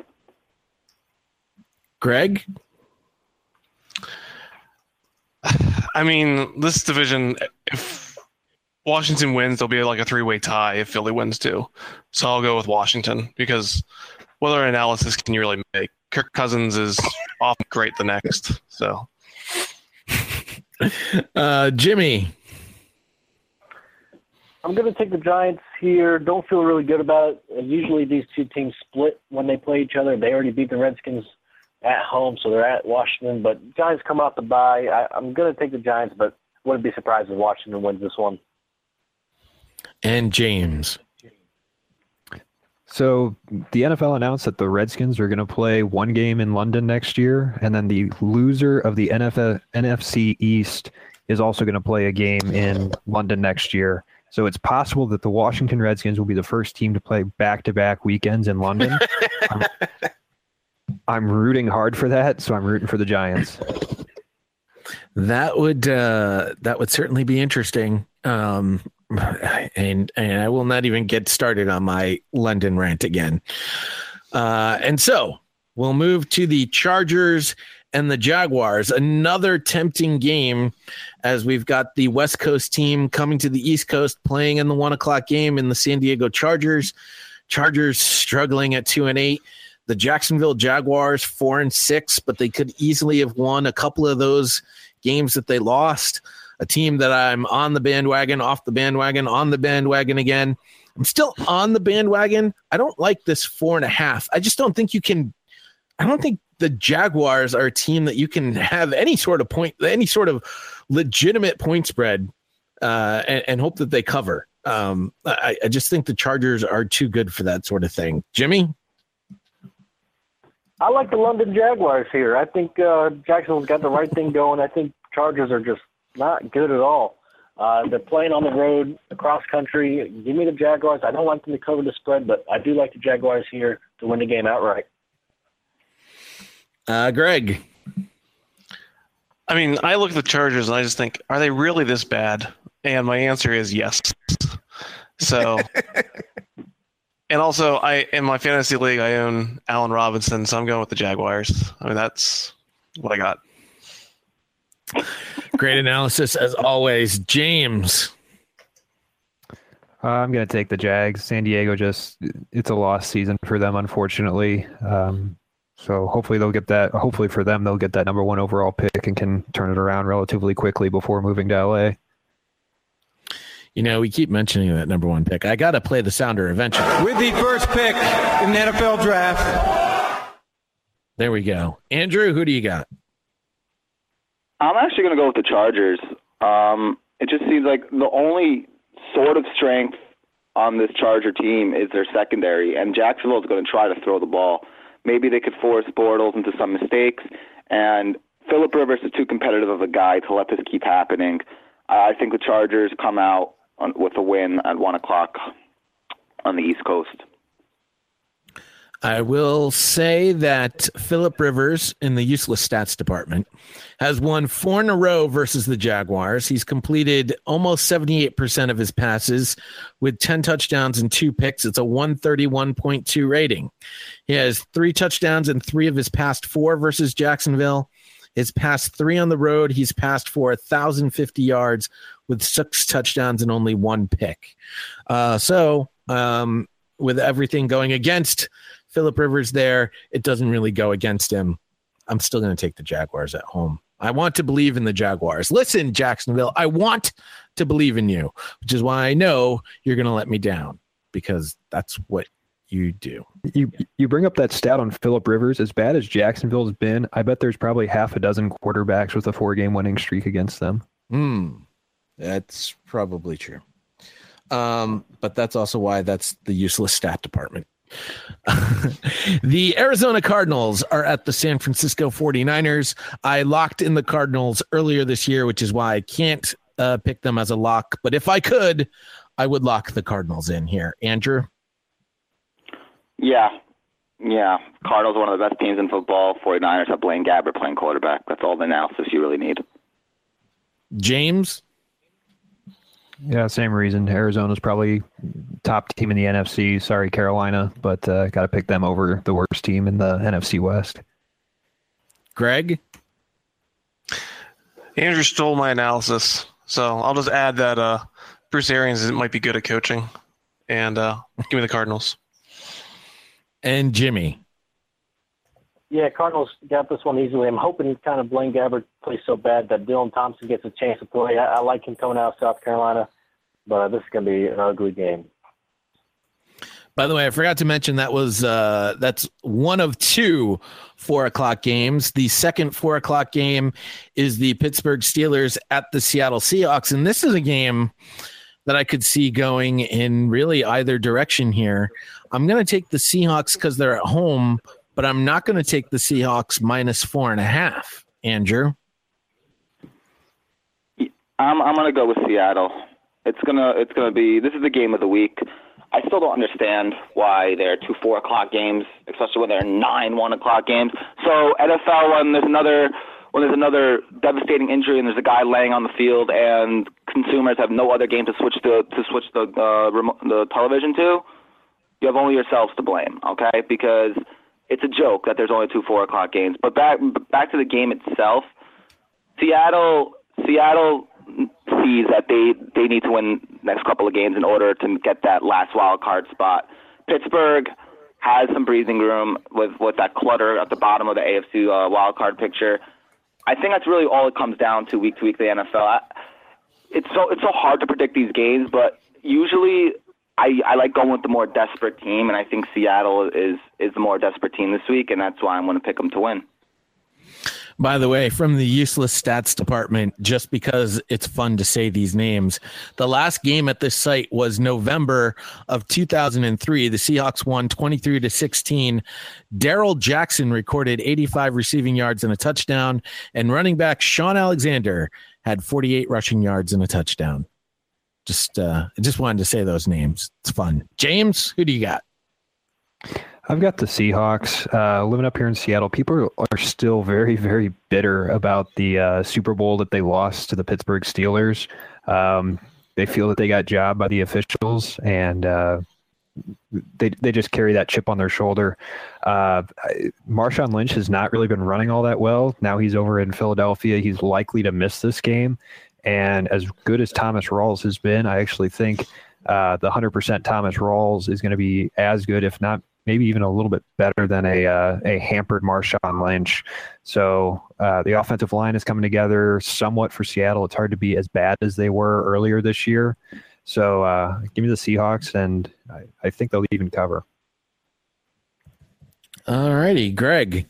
Greg? I mean, this division, if Washington wins, there'll be like a three-way tie if Philly wins too. So I'll go with Washington because what other analysis can you really make? Kirk Cousins is off great the next. So, uh, Jimmy? I'm going to take the Giants here. Don't feel really good about it. Usually these two teams split when they play each other. They already beat the Redskins at home, so they're at Washington. But Giants come out to bye. I, I'm going to take the Giants, but wouldn't be surprised if Washington wins this one. And James. So the N F L announced that the Redskins are going to play one game in London next year, and then the loser of the N F L, N F C East is also going to play a game in London next year. So it's possible that the Washington Redskins will be the first team to play back-to-back weekends in London. I'm, I'm rooting hard for that, so I'm rooting for the Giants. That would uh, that would certainly be interesting. Um, and and I will not even get started on my London rant again. Uh, and so we'll move to the Chargers and the Jaguars, another tempting game as we've got the West Coast team coming to the East Coast playing in the one o'clock game in the San Diego Chargers. Chargers struggling at two and eight. The Jacksonville Jaguars four and six, but they could easily have won a couple of those games that they lost. A team that I'm on the bandwagon, off the bandwagon, on the bandwagon again. I'm still on the bandwagon. I don't like this four and a half. I just don't think you can. I don't think the Jaguars are a team that you can have any sort of point, any sort of legitimate point spread, uh, and, and hope that they cover. Um, I, I just think the Chargers are too good for that sort of thing. Jimmy? I like the London Jaguars here. I think uh, Jacksonville's got the right thing going. I think Chargers are just not good at all. Uh, they're playing on the road, across country. Give me the Jaguars. I don't like them to cover the spread, but I do like the Jaguars here to win the game outright. Uh, Greg? I mean, I look at the Chargers and I just think, are they really this bad? And my answer is yes. So, and also, I in my fantasy league, I own Allen Robinson, so I'm going with the Jaguars. I mean, that's what I got. Great analysis as always. James? Uh, I'm going to take the Jags. San Diego just, it's a lost season for them, unfortunately. Um, so hopefully they'll get that, hopefully for them, they'll get that number one overall pick and can turn it around relatively quickly before moving to L A. You know, we keep mentioning that number one pick. I got to play the sounder eventually. With the first pick in the N F L draft. There we go. Andrew, who do you got? I'm actually going to go with the Chargers. Um, it just seems like the only sort of strength on this Charger team is their secondary, and Jacksonville is going to try to throw the ball. Maybe they could force Bortles into some mistakes, and Phillip Rivers is too competitive of a guy to let this keep happening. I think the Chargers come out on, with a win at one o'clock on the East Coast. I will say that Phillip Rivers in the useless stats department has won four in a row versus the Jaguars. He's completed almost seventy-eight percent of his passes with ten touchdowns and two picks. It's a one thirty-one point two rating. He has three touchdowns and three of his past four versus Jacksonville. His past three on the road, he's passed for one thousand fifty yards with six touchdowns and only one pick. Uh, so um, with everything going against Phillip Rivers there, it doesn't really go against him. I'm still going to take the Jaguars at home. I want to believe in the Jaguars. Listen, Jacksonville, I want to believe in you, which is why I know you're going to let me down, because that's what you do. You you bring up that stat on Phillip Rivers. As bad as Jacksonville's been, I bet there's probably half a dozen quarterbacks with a four-game winning streak against them. Hmm, that's probably true. Um, but that's also why that's the useless stat department. The Arizona Cardinals are at the San Francisco forty-niners. I locked in the Cardinals earlier this year, which is why I can't uh, pick them as a lock. But if I could, I would lock the Cardinals in here. Andrew? Yeah. Yeah. Cardinals are one of the best teams in football. forty-niners have Blaine Gabbert playing quarterback. That's all the analysis you really need. James? Yeah, same reason. Arizona's probably top team in the N F C. Sorry, Carolina, but uh, got to pick them over the worst team in the N F C West. Greg? Andrew stole my analysis, so I'll just add that uh, Bruce Arians might be good at coaching, and uh, give me the Cardinals. And Jimmy? Yeah, Cardinals got this one easily. I'm hoping kind of Blaine Gabbert plays so bad that Dylan Thompson gets a chance to play. I, I like him coming out of South Carolina, but this is going to be an ugly game. By the way, I forgot to mention that was uh, that's one of two four o'clock games. The second four o'clock game is the Pittsburgh Steelers at the Seattle Seahawks, and this is a game that I could see going in really either direction here. I'm going to take the Seahawks because they're at home, but I'm not going to take the Seahawks minus four and a half. Andrew? I'm I'm gonna go with Seattle. It's gonna it's gonna be this is the game of the week. I still don't understand why there are two four o'clock games, especially when there are nine one o'clock games. So N F L, when there's another when there's another devastating injury and there's a guy laying on the field and consumers have no other game to switch to to switch the uh, remote, the television to, you have only yourselves to blame, okay? Because it's a joke that there's only two four o'clock games. But back back to the game itself, Seattle Seattle sees that they, they need to win next couple of games in order to get that last wild card spot. Pittsburgh has some breathing room with, with that clutter at the bottom of the A F C uh, wild card picture. I think that's really all it comes down to week to week. The N F L. I, it's so it's so hard to predict these games, but usually I, I like going with the more desperate team, and I think Seattle is is the more desperate team this week, and that's why I'm going to pick them to win. By the way, from the useless stats department, just because it's fun to say these names, the last game at this site was November of two thousand three. The Seahawks won twenty-three to sixteen. Darrell Jackson recorded eighty-five receiving yards and a touchdown, and running back Sean Alexander had forty-eight rushing yards and a touchdown. Just, uh, I just wanted to say those names. It's fun. James, who do you got? I've got the Seahawks. Uh, living up here in Seattle, people are still very, very bitter about the uh, Super Bowl that they lost to the Pittsburgh Steelers. Um, they feel that they got jobbed by the officials, and uh, they they just carry that chip on their shoulder. Uh, Marshawn Lynch has not really been running all that well. Now he's over in Philadelphia. He's likely to miss this game. And as good as Thomas Rawls has been, I actually think uh, the one hundred percent Thomas Rawls is going to be as good, if not maybe even a little bit better than a uh, a hampered Marshawn Lynch. So uh, the offensive line is coming together somewhat for Seattle. It's hard to be as bad as they were earlier this year. So uh, give me the Seahawks, and I, I think they'll even cover. All righty, Greg.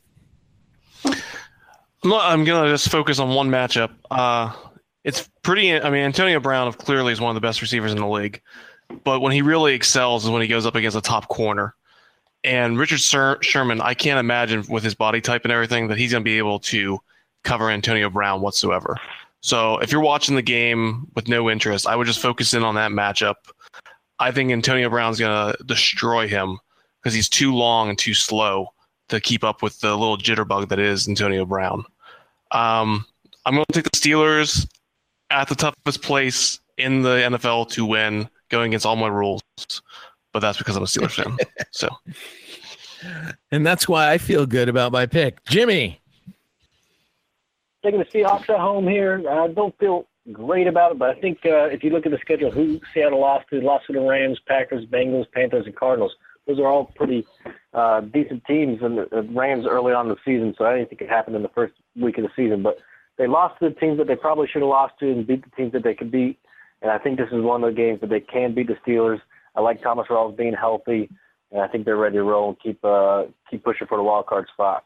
I'm going to just focus on one matchup. Uh, it's pretty – I mean, Antonio Brown clearly is one of the best receivers in the league. But when he really excels is when he goes up against a top corner. And Richard Sher- Sherman, I can't imagine with his body type and everything that he's going to be able to cover Antonio Brown whatsoever. So if you're watching the game with no interest, I would just focus in on that matchup. I think Antonio Brown's going to destroy him because he's too long and too slow to keep up with the little jitterbug that is Antonio Brown. Um, I'm going to take the Steelers at the toughest place in the N F L to win, going against all my rules. But that's because I'm a Steelers fan. So, and that's why I feel good about my pick. Jimmy. Taking the Seahawks at home here. I don't feel great about it, but I think uh, if you look at the schedule, who Seattle lost to, lost to the Rams, Packers, Bengals, Panthers, and Cardinals. Those are all pretty uh, decent teams, and the, the Rams early on in the season, so I didn't think it happened in the first week of the season. But they lost to the teams that they probably should have lost to and beat the teams that they could beat, and I think this is one of the games that they can beat the Steelers. I like Thomas Rawls being healthy, and I think they're ready to roll and keep uh, keep pushing for the wild card spot.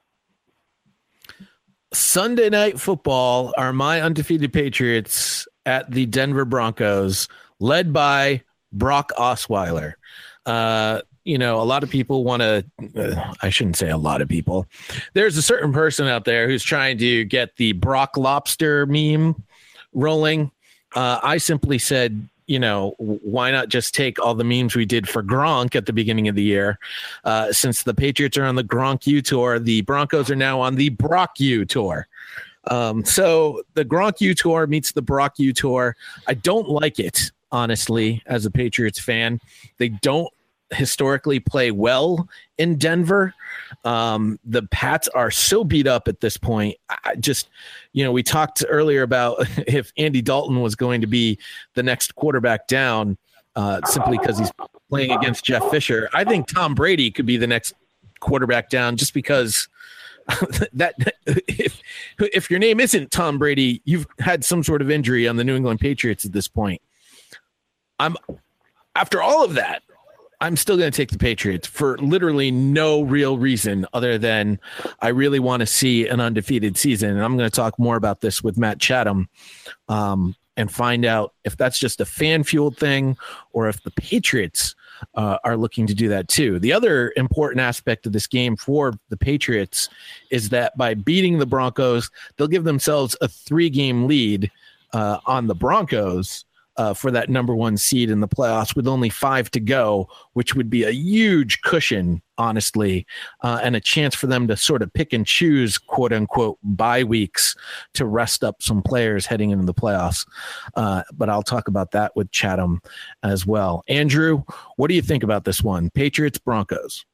Sunday Night Football are my undefeated Patriots at the Denver Broncos, led by Brock Osweiler. Uh, you know, a lot of people want to, uh, I shouldn't say a lot of people. There's a certain person out there who's trying to get the Brock Lobster meme rolling. Uh, I simply said, you know, why not just take all the memes we did for Gronk at the beginning of the year? Uh, since the Patriots are on the Gronk U tour, the Broncos are now on the Brock U tour. Um, so the Gronk U tour meets the Brock U tour. I don't like it, honestly, as a Patriots fan. They don't historically play well in Denver. Um, the Pats are so beat up at this point. I just, you know, we talked earlier about if Andy Dalton was going to be the next quarterback down uh, simply because he's playing against Jeff Fisher. I think Tom Brady could be the next quarterback down just because that if, if your name isn't Tom Brady, you've had some sort of injury on the New England Patriots at this point. I'm after all of that, I'm still going to take the Patriots for literally no real reason other than I really want to see an undefeated season. And I'm going to talk more about this with Matt Chatham um, and find out if that's just a fan-fueled thing or if the Patriots uh, are looking to do that too. The other important aspect of this game for the Patriots is that by beating the Broncos, they'll give themselves a three-game lead uh, on the Broncos Uh, for that number one seed in the playoffs with only five to go, which would be a huge cushion, honestly, uh, and a chance for them to sort of pick and choose, quote unquote, bye weeks to rest up some players heading into the playoffs. Uh, but I'll talk about that with Chatham as well. Andrew, what do you think about this one? Patriots, Broncos.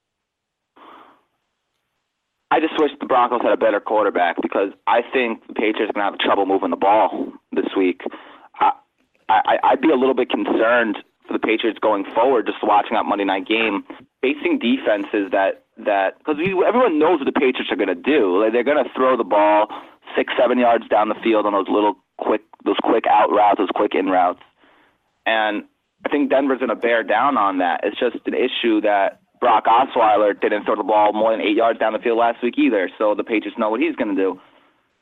I just wish the Broncos had a better quarterback because I think the Patriots are going to have trouble moving the ball this week. I, I, I'd be a little bit concerned for the Patriots going forward, just watching that Monday night game, facing defenses that that because everyone knows what the Patriots are going to do. Like, they're going to throw the ball six, seven yards down the field on those little quick, those quick out routes, those quick in routes, and I think Denver's going to bear down on that. It's just an issue that Brock Osweiler didn't throw the ball more than eight yards down the field last week either, so the Patriots know what he's going to do.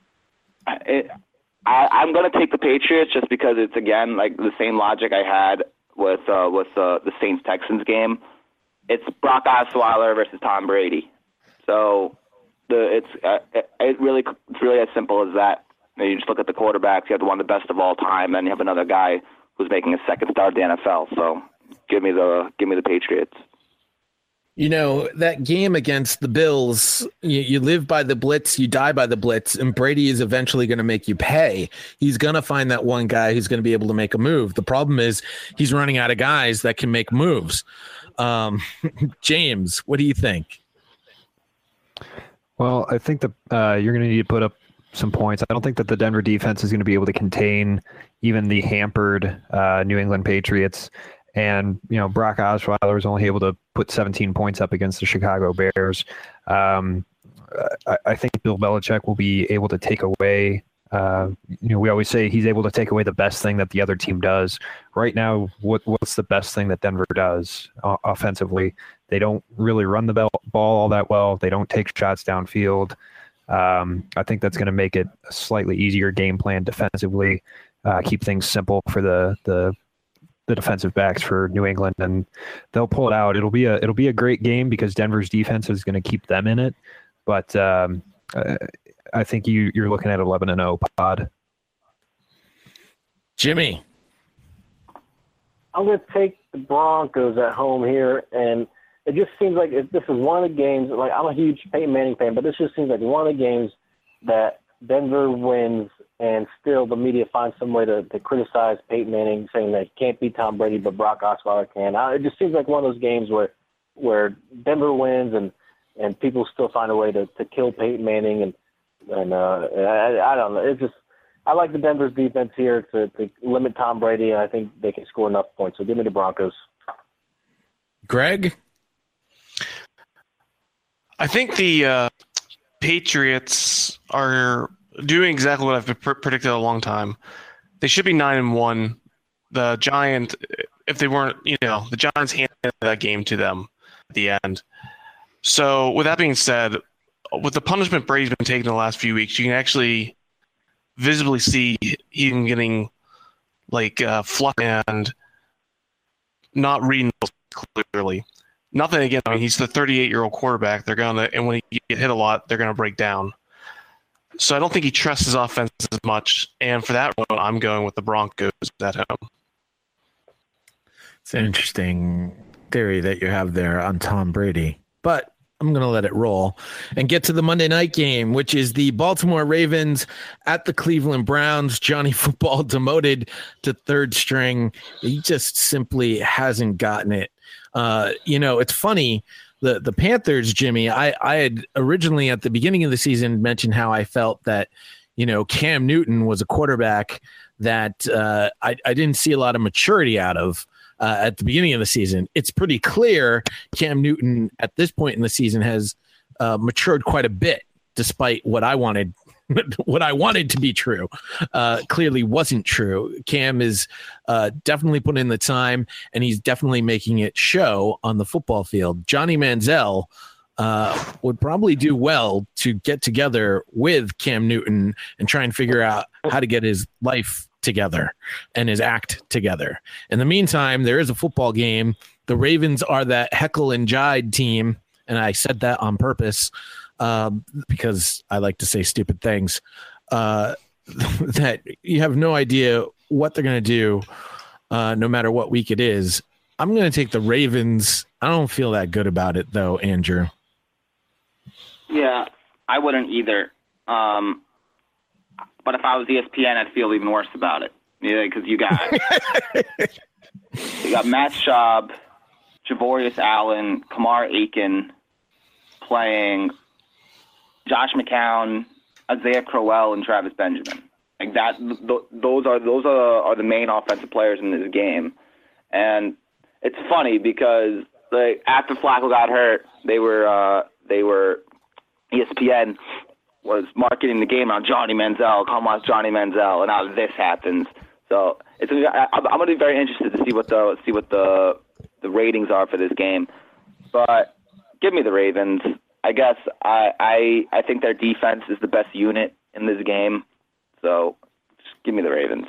It, I, I'm going to take the Patriots just because it's, again, like the same logic I had with uh, with uh, the Saints-Texans game. It's Brock Osweiler versus Tom Brady. So the it's uh, it, it really it's really as simple as that. You know, you just look at the quarterbacks. You have one of the best of all time, and you have another guy who's making a second start at the N F L. So give me the give me the Patriots. You know, that game against the Bills, you, you live by the blitz, you die by the blitz, and Brady is eventually going to make you pay. He's going to find that one guy who's going to be able to make a move. The problem is he's running out of guys that can make moves. Um, James, what do you think? Well, I think that uh, you're going to need to put up some points. I don't think that the Denver defense is going to be able to contain even the hampered uh, New England Patriots. And, you know, Brock Osweiler was only able to put seventeen points up against the Chicago Bears. Um, I, I think Bill Belichick will be able to take away, uh, you know, we always say he's able to take away the best thing that the other team does. Right now, what what's the best thing that Denver does uh, offensively? They don't really run the ball all that well. They don't take shots downfield. Um, I think that's going to make it a slightly easier game plan defensively, uh, keep things simple for the the the defensive backs for New England, and they'll pull it out. It'll be a it'll be a great game because Denver's defense is going to keep them in it. But um, uh, I think you you're looking at eleven and oh pod. Jimmy, I'm going to take the Broncos at home here, and it just seems like it, this is one of the games. Like, I'm a huge Peyton Manning fan, but this just seems like one of the games that Denver wins, and still the media finds some way to, to criticize Peyton Manning, saying that he can't beat Tom Brady, but Brock Osweiler can. Uh, it just seems like one of those games where where Denver wins, and, and people still find a way to, to kill Peyton Manning, and and uh, I, I don't know. It's just I like the Denver's defense here to, to limit Tom Brady, and I think they can score enough points. So give me the Broncos. Greg? I think the uh, Patriots are doing exactly what I've been pr- predicted a long time. They should be nine and one. The Giant, if they weren't, you know, the Giants handed that game to them at the end. So with that being said, with the punishment Brady's been taking the last few weeks, you can actually visibly see him getting like uh, fluff and not reading those clearly. Nothing again. I mean, he's the thirty-eight-year-old quarterback. They're gonna, and when he get hit a lot, they're gonna break down. So I don't think he trusts his offense as much. And for that one, I'm going with the Broncos at home. It's an interesting theory that you have there on Tom Brady, but I'm going to let it roll and get to the Monday night game, which is the Baltimore Ravens at the Cleveland Browns. Johnny Football demoted to third string. He just simply hasn't gotten it. Uh, you know, it's funny. The the Panthers, Jimmy, I, I had originally at the beginning of the season mentioned how I felt that, you know, Cam Newton was a quarterback that uh, I, I didn't see a lot of maturity out of. Uh, at the beginning of the season. It's pretty clear Cam Newton at this point in the season has uh, matured quite a bit, despite what I wanted, what I wanted to be true. Uh, clearly wasn't true. Cam is uh, definitely putting in the time, and he's definitely making it show on the football field. Johnny Manziel uh, would probably do well to get together with Cam Newton and try and figure out how to get his life together and his act together. In the meantime, there is a football game. The Ravens are that heckle and jive team, and I said that on purpose um, because I like to say stupid things, uh, that you have no idea what they're going to do uh, no matter what week it is. I'm going to take the Ravens. I don't feel that good about it, though, Andrew. Yeah, I wouldn't either. Um, But if I was E S P N, I'd feel even worse about it. Yeah, because you got you got Matt Schaub, Javorius Allen, Kamar Aiken playing Josh McCown, Isaiah Crowell, and Travis Benjamin. Like that, th- those are those are, are the main offensive players in this game. And it's funny because like after Flacco got hurt, they were uh, they were E S P N was marketing the game on Johnny Manziel, come on Johnny Manziel, and now this happens. So it's I, I'm going to be very interested to see what the see what the the ratings are for this game. But give me the Ravens. I guess I I I think their defense is the best unit in this game. So just give me the Ravens.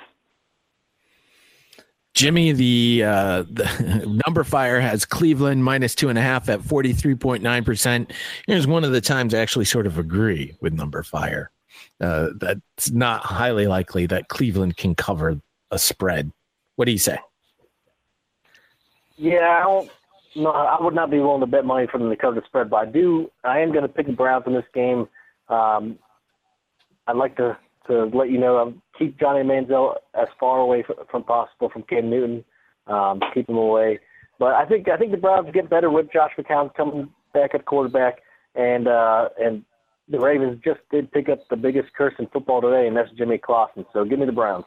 Jimmy, the, uh, the number fire has Cleveland minus two and a half at forty-three point nine percent. Here's one of the times I actually sort of agree with number fire. Uh, that's not highly likely that Cleveland can cover a spread. What do you say? Yeah, I don't. No, I would not be willing to bet money for them to cover the spread, but I do. I am going to pick the Browns in this game. Um, I'd like to. To let you know, um, keep Johnny Manziel as far away from, from possible from Cam Newton. Um, keep him away. But I think I think the Browns get better with Josh McCown coming back at quarterback, and uh, and the Ravens just did pick up the biggest curse in football today, and that's Jimmy Clausen. So give me the Browns.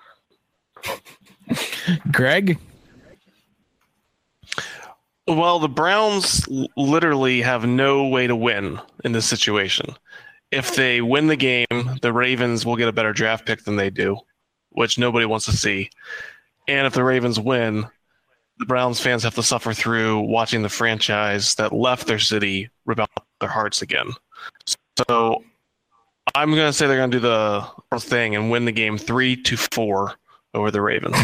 Greg? Well, the Browns literally have no way to win in this situation. If they win the game, the Ravens will get a better draft pick than they do, which nobody wants to see. And if the Ravens win, the Browns fans have to suffer through watching the franchise that left their city rip out their hearts again. So I'm going to say they're going to do the thing and win the game three to four over the Ravens.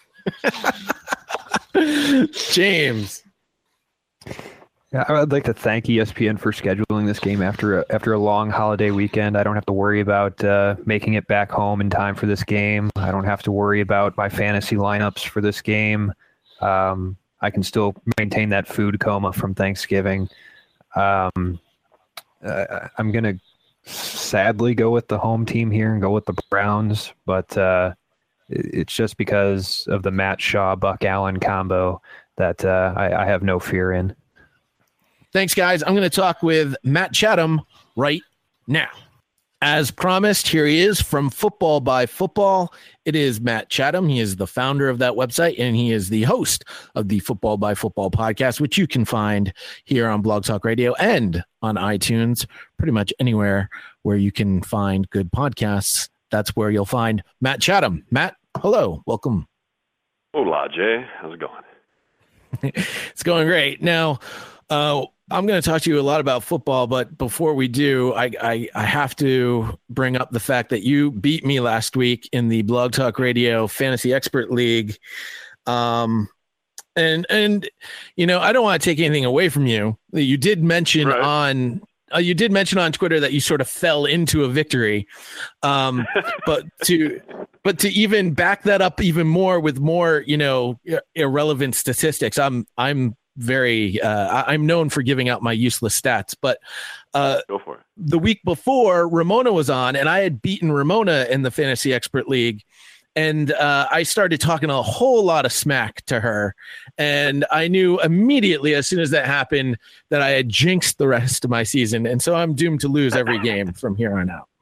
James. Yeah, I would like to thank E S P N for scheduling this game after a, after a long holiday weekend. I don't have to worry about uh, making it back home in time for this game. I don't have to worry about my fantasy lineups for this game. Um, I can still maintain that food coma from Thanksgiving. Um, uh, I'm going to sadly go with the home team here and go with the Browns, but uh, it's just because of the Matt Shaw, Buck Allen combo that uh, I, I have no fear in. Thanks, guys. I'm going to talk with Matt Chatham right now. As promised, here he is from Football by Football. It is Matt Chatham. He is the founder of that website, and he is the host of the Football by Football podcast, which you can find here on Blog Talk Radio and on iTunes, pretty much anywhere where you can find good podcasts. That's where you'll find Matt Chatham. Matt, hello. Welcome. Hola, Jay. How's it going? It's going great. Now, uh, I'm going to talk to you a lot about football, but before we do, I, I I have to bring up the fact that you beat me last week in the Blog Talk Radio Fantasy Expert League. Um, and, and you know, I don't want to take anything away from you. You did mention right. on uh, you did mention on Twitter that you sort of fell into a victory. Um, but to but to even back that up even more with more, you know, irrelevant statistics, I'm I'm very uh I'm known for giving out my useless stats, but uh go for it. The week before Ramona was on and I had beaten Ramona in the Fantasy Expert League, and uh I started talking a whole lot of smack to her, and I knew immediately as soon as that happened that I had jinxed the rest of my season, and so I'm doomed to lose every game from here on out.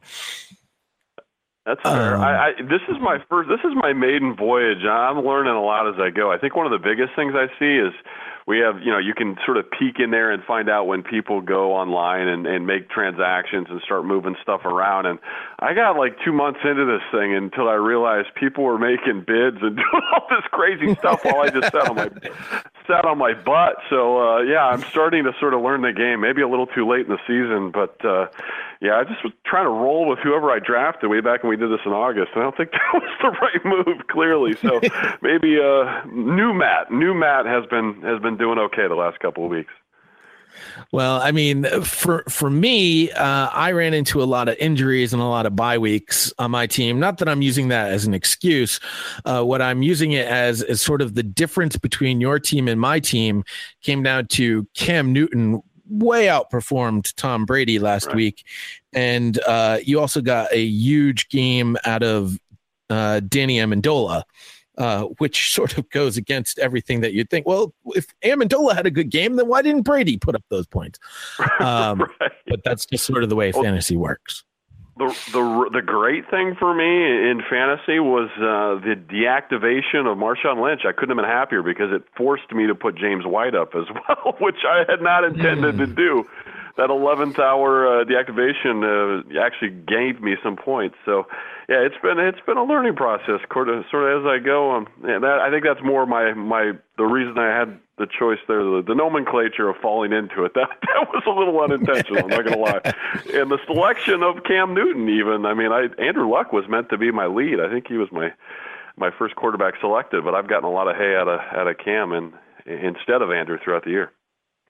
That's fair. Um, I, I, this is my first, this is my maiden voyage. I'm learning a lot as I go. I think one of the biggest things I see is we have, you know, you can sort of peek in there and find out when people go online and, and make transactions and start moving stuff around. And I got like two months into this thing until I realized people were making bids and doing all this crazy stuff while I just sat on my sat on my butt. So uh, yeah, I'm starting to sort of learn the game. Maybe a little too late in the season, but uh, yeah, I just was trying to roll with whoever I drafted way back when we did this in August. And I don't think that was the right move, clearly. So maybe uh, new Matt, new Matt has been has been doing okay the last couple of weeks. Well, I mean, for for me, uh, I ran into a lot of injuries and a lot of bye weeks on my team. Not that I'm using that as an excuse. Uh, what I'm using it as is sort of the difference between your team and my team came down to Cam Newton way outperformed Tom Brady last right. week. And uh, you also got a huge game out of uh, Danny Amendola. Uh, which sort of goes against everything that you'd think. Well, if Amendola had a good game, then why didn't Brady put up those points? Um, right. But that's just sort of the way well, fantasy works. The, the the great thing for me in fantasy was uh, the deactivation of Marshawn Lynch. I couldn't have been happier because it forced me to put James White up as well, which I had not intended mm. to do. That eleventh hour uh, deactivation uh, actually gave me some points. So, yeah, it's been it's been a learning process, sort of, sort of as I go. Um, yeah, that, I think that's more my my the reason I had the choice there, the, the nomenclature of falling into it. That that was a little unintentional. I'm not going to lie. And the selection of Cam Newton, even. I mean, I Andrew Luck was meant to be my lead. I think he was my my first quarterback selected, but I've gotten a lot of hay out of out of Cam and instead of Andrew throughout the year.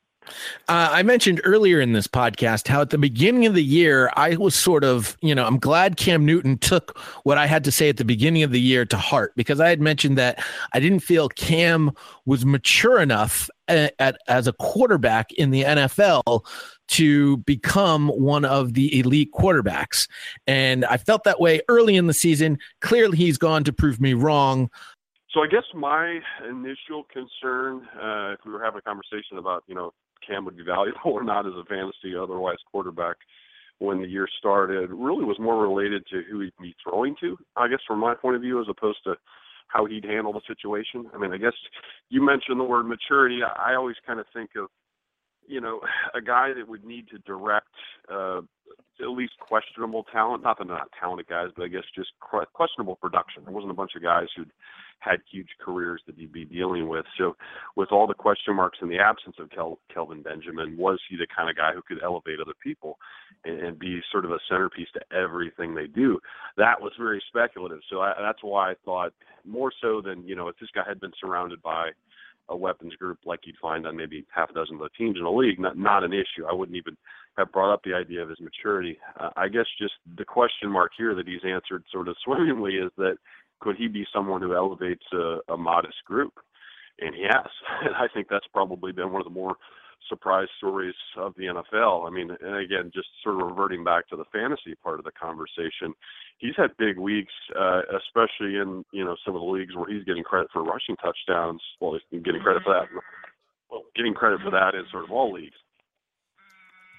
Uh, I mentioned earlier in this podcast how at the beginning of the year, I was sort of, you know, I'm glad Cam Newton took what I had to say at the beginning of the year to heart, because I had mentioned that I didn't feel Cam was mature enough at, at, as a quarterback in the N F L to become one of the elite quarterbacks. And I felt that way early in the season. Clearly, he's gone to prove me wrong. So I guess my initial concern, uh, if we were having a conversation about, you know, Cam would be valuable or not as a fantasy otherwise quarterback when the year started, really was more related to who he'd be throwing to, I guess, from my point of view, as opposed to how he'd handle the situation. I mean, I guess you mentioned the word maturity. I always kind of think of, you know, a guy that would need to direct uh, at least questionable talent. Not that they're not talented guys, but I guess just questionable production. There wasn't a bunch of guys who'd had huge careers that he'd be dealing with. So with all the question marks in the absence of Kel- Kelvin Benjamin, was he the kind of guy who could elevate other people and, and be sort of a centerpiece to everything they do? That was very speculative. So I, that's why I thought more so than, you know, if this guy had been surrounded by a weapons group like you'd find on maybe half a dozen of the teams in the league, not, not an issue. I wouldn't even have brought up the idea of his maturity. Uh, I guess just the question mark here that he's answered sort of swimmingly is that could he be someone who elevates a, a modest group? And he has. And I think that's probably been one of the more surprise stories of the N F L. I mean, and again, just sort of reverting back to the fantasy part of the conversation, he's had big weeks, uh, especially in, you know, some of the leagues where he's getting credit for rushing touchdowns. Well, he's getting credit for that. Well, getting credit for that in sort of all leagues.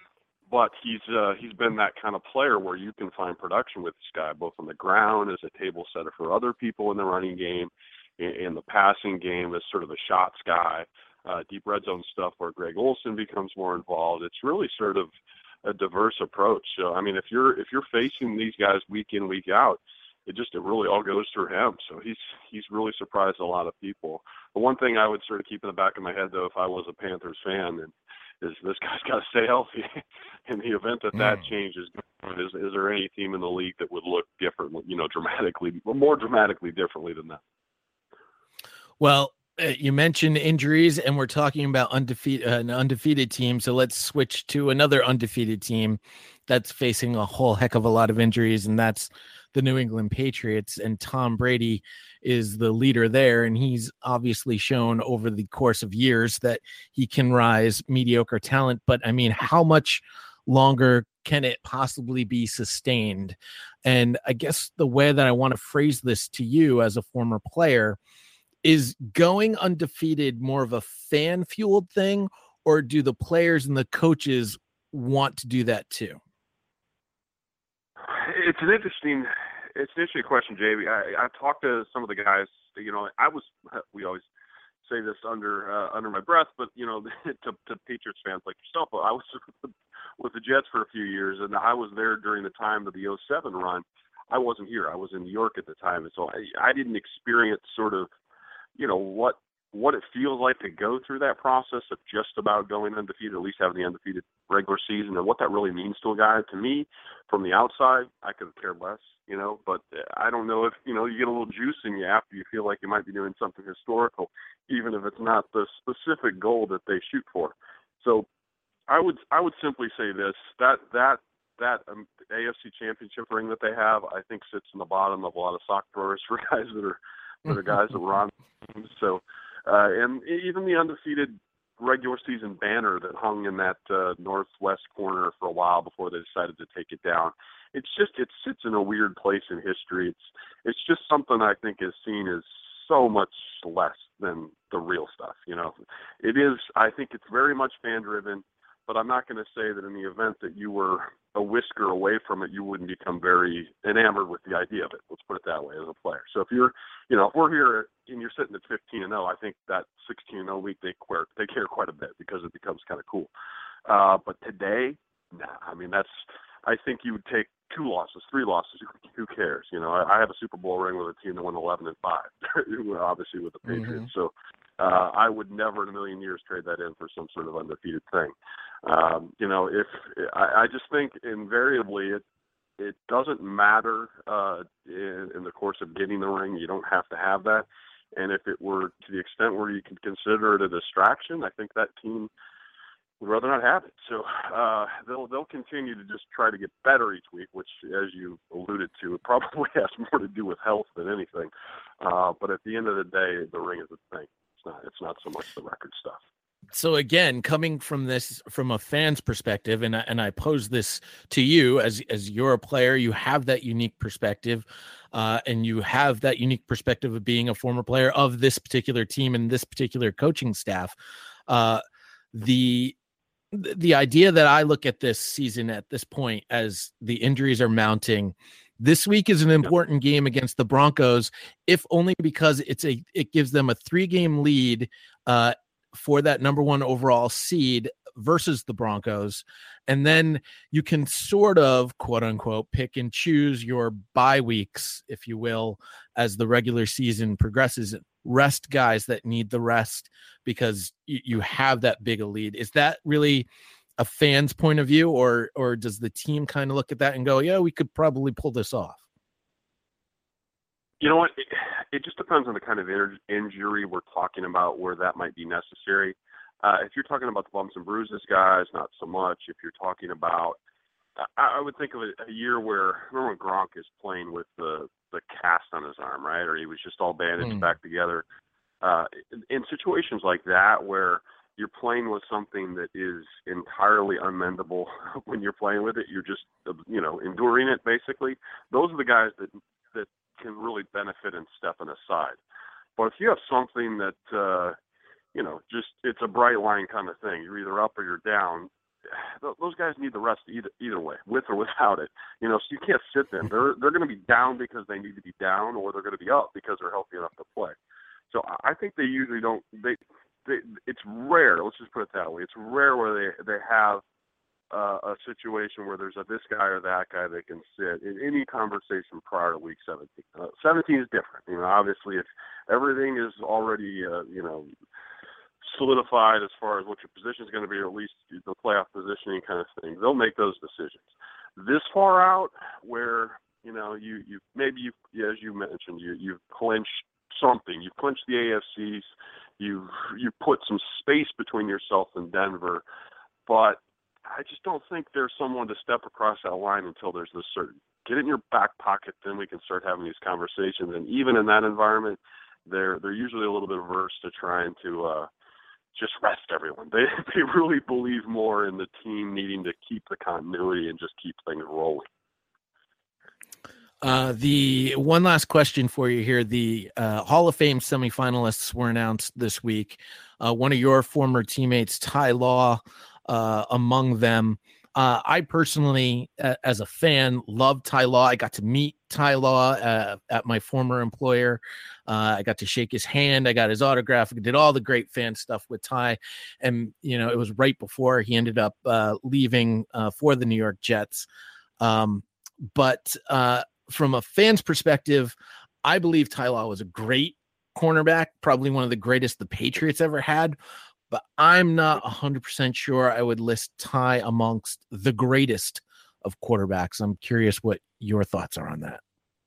but he's uh, he's been that kind of player where you can find production with this guy, both on the ground as a table setter for other people in the running game, in, in the passing game as sort of a shots guy, uh, deep red zone stuff where Greg Olsen becomes more involved. It's really sort of a diverse approach. So I mean, if you're if you're facing these guys week in, week out, it just it really all goes through him. So he's he's really surprised a lot of people. The one thing I would sort of keep in the back of my head though, if I was a Panthers fan, and is this guy's got to stay healthy. In the event that that Mm. changes, is is there any team in the league that would look different, you know, dramatically, more dramatically differently than that? Well, uh, you mentioned injuries, and we're talking about undefeated, uh, an undefeated team. So let's switch to another undefeated team that's facing a whole heck of a lot of injuries, and that's the New England Patriots. And Tom Brady is the leader there, and he's obviously shown over the course of years that he can rise mediocre talent. But I mean, how much longer can it possibly be sustained? And I guess the way that I want to phrase this to you as a former player is, going undefeated more of a fan fueled thing, or do the players and the coaches want to do that too? It's an interesting, it's an interesting question, J B. I, I talked to some of the guys. You know, I was. We always say this under uh, under my breath, but you know, to, to Patriots fans like yourself, I was with the Jets for a few years, and I was there during the time of the oh seven run. I wasn't here. I was in New York at the time, and so I, I didn't experience sort of, you know, what what it feels like to go through that process of just about going undefeated, at least having the undefeated regular season, and what that really means to a guy. To me, from the outside, I could have cared less, you know, but I don't know if, you know, you get a little juice in you after you feel like you might be doing something historical, even if it's not the specific goal that they shoot for. So I would I would simply say this, that that that um, A F C Championship ring that they have, I think sits in the bottom of a lot of sock drawers for guys that are that are guys that were on. So, uh, and even the undefeated regular season banner that hung in that uh, northwest corner for a while before they decided to take it down, it's just, it sits in a weird place in history. It's it's just something I think is seen as so much less than the real stuff. You know, it is. I think it's very much fan driven. But I'm not going to say that in the event that you were a whisker away from it, you wouldn't become very enamored with the idea of it. Let's put it that way as a player. So if you're, you know, if we're here and you're sitting at fifteen and oh, I think that sixteen and oh week they care, they care quite a bit because it becomes kind of cool. Uh, but today, nah, I mean, that's, I think you would take two losses, three losses. Who cares? You know, I, I have a Super Bowl ring with a team that won eleven and five, obviously with the Patriots. Mm-hmm. So uh, I would never in a million years trade that in for some sort of undefeated thing. Um, you know, if I, I just think invariably it it doesn't matter uh, in, in the course of getting the ring. You don't have to have that. And if it were to the extent where you can consider it a distraction, I think that team would rather not have it. So uh, they'll they'll continue to just try to get better each week, which, as you alluded to, it probably has more to do with health than anything. Uh, but at the end of the day, the ring is a thing. It's not. It's not so much the record stuff. So again, coming from this, from a fan's perspective, and I, and I pose this to you as, as you're a player, you have that unique perspective, uh, and you have that unique perspective of being a former player of this particular team and this particular coaching staff. Uh, the, the idea that I look at this season at this point as the injuries are mounting, this week is an important game against the Broncos, if only because it's a, it gives them a three game lead, uh, for that number one overall seed versus the Broncos. And then you can sort of, quote unquote, pick and choose your bye weeks, if you will, as the regular season progresses. Rest guys that need the rest because you, you have that big a lead. Is that really a fan's point of view, or or does the team kind of look at that and go, yeah, we could probably pull this off? You know what? It, it just depends on the kind of injury we're talking about, where that might be necessary. Uh, if you're talking about the bumps and bruises guys, not so much. If you're talking about, I, I would think of a, a year where, remember when Gronk is playing with the, the cast on his arm, right? Or he was just all bandaged mm. back together. Uh, in, in situations like that, where you're playing with something that is entirely unmendable when you're playing with it, you're just, you know, enduring it basically. Those are the guys that, that, can really benefit in stepping aside. But if you have something that, uh, you know, just it's a bright line kind of thing, you're either up or you're down, those guys need the rest either either way, with or without it. You know, so you can't sit them. They're they're going to be down because they need to be down, or they're going to be up because they're healthy enough to play. So I think they usually don't. They, they it's rare. Let's just put it that way. It's rare where they they have uh, a situation where there's a this guy or that guy that can sit in any conversation prior to week seventeen. Uh, seventeen is different. You know, obviously, if everything is already uh, you know. solidified as far as what your position is going to be, or at least the playoff positioning kind of thing. They'll make those decisions. This far out, where you know you you maybe you yeah, as you mentioned you you've clinched something. You've clinched the A F Cs. You've you put some space between yourself and Denver, but I just don't think there's someone to step across that line until there's this certain. Get it in your back pocket, then we can start having these conversations. And even in that environment, they're they're usually a little bit averse to trying to. Uh, just rest everyone. They they really believe more in the team needing to keep the continuity and just keep things rolling. Uh, the one last question for you here. The uh, Hall of Fame semifinalists were announced this week. Uh, one of your former teammates, Ty Law, uh, among them. Uh, I personally, uh, as a fan, love Ty Law. I got to meet Ty Law uh, at my former employer. Uh, I got to shake his hand. I got his autograph. I did all the great fan stuff with Ty. And, you know, it was right before he ended up uh, leaving uh, for the New York Jets. Um, but uh, from a fan's perspective, I believe Ty Law was a great cornerback, probably one of the greatest the Patriots ever had. But I'm not one hundred percent sure I would list Ty amongst the greatest of quarterbacks. I'm curious what your thoughts are on that.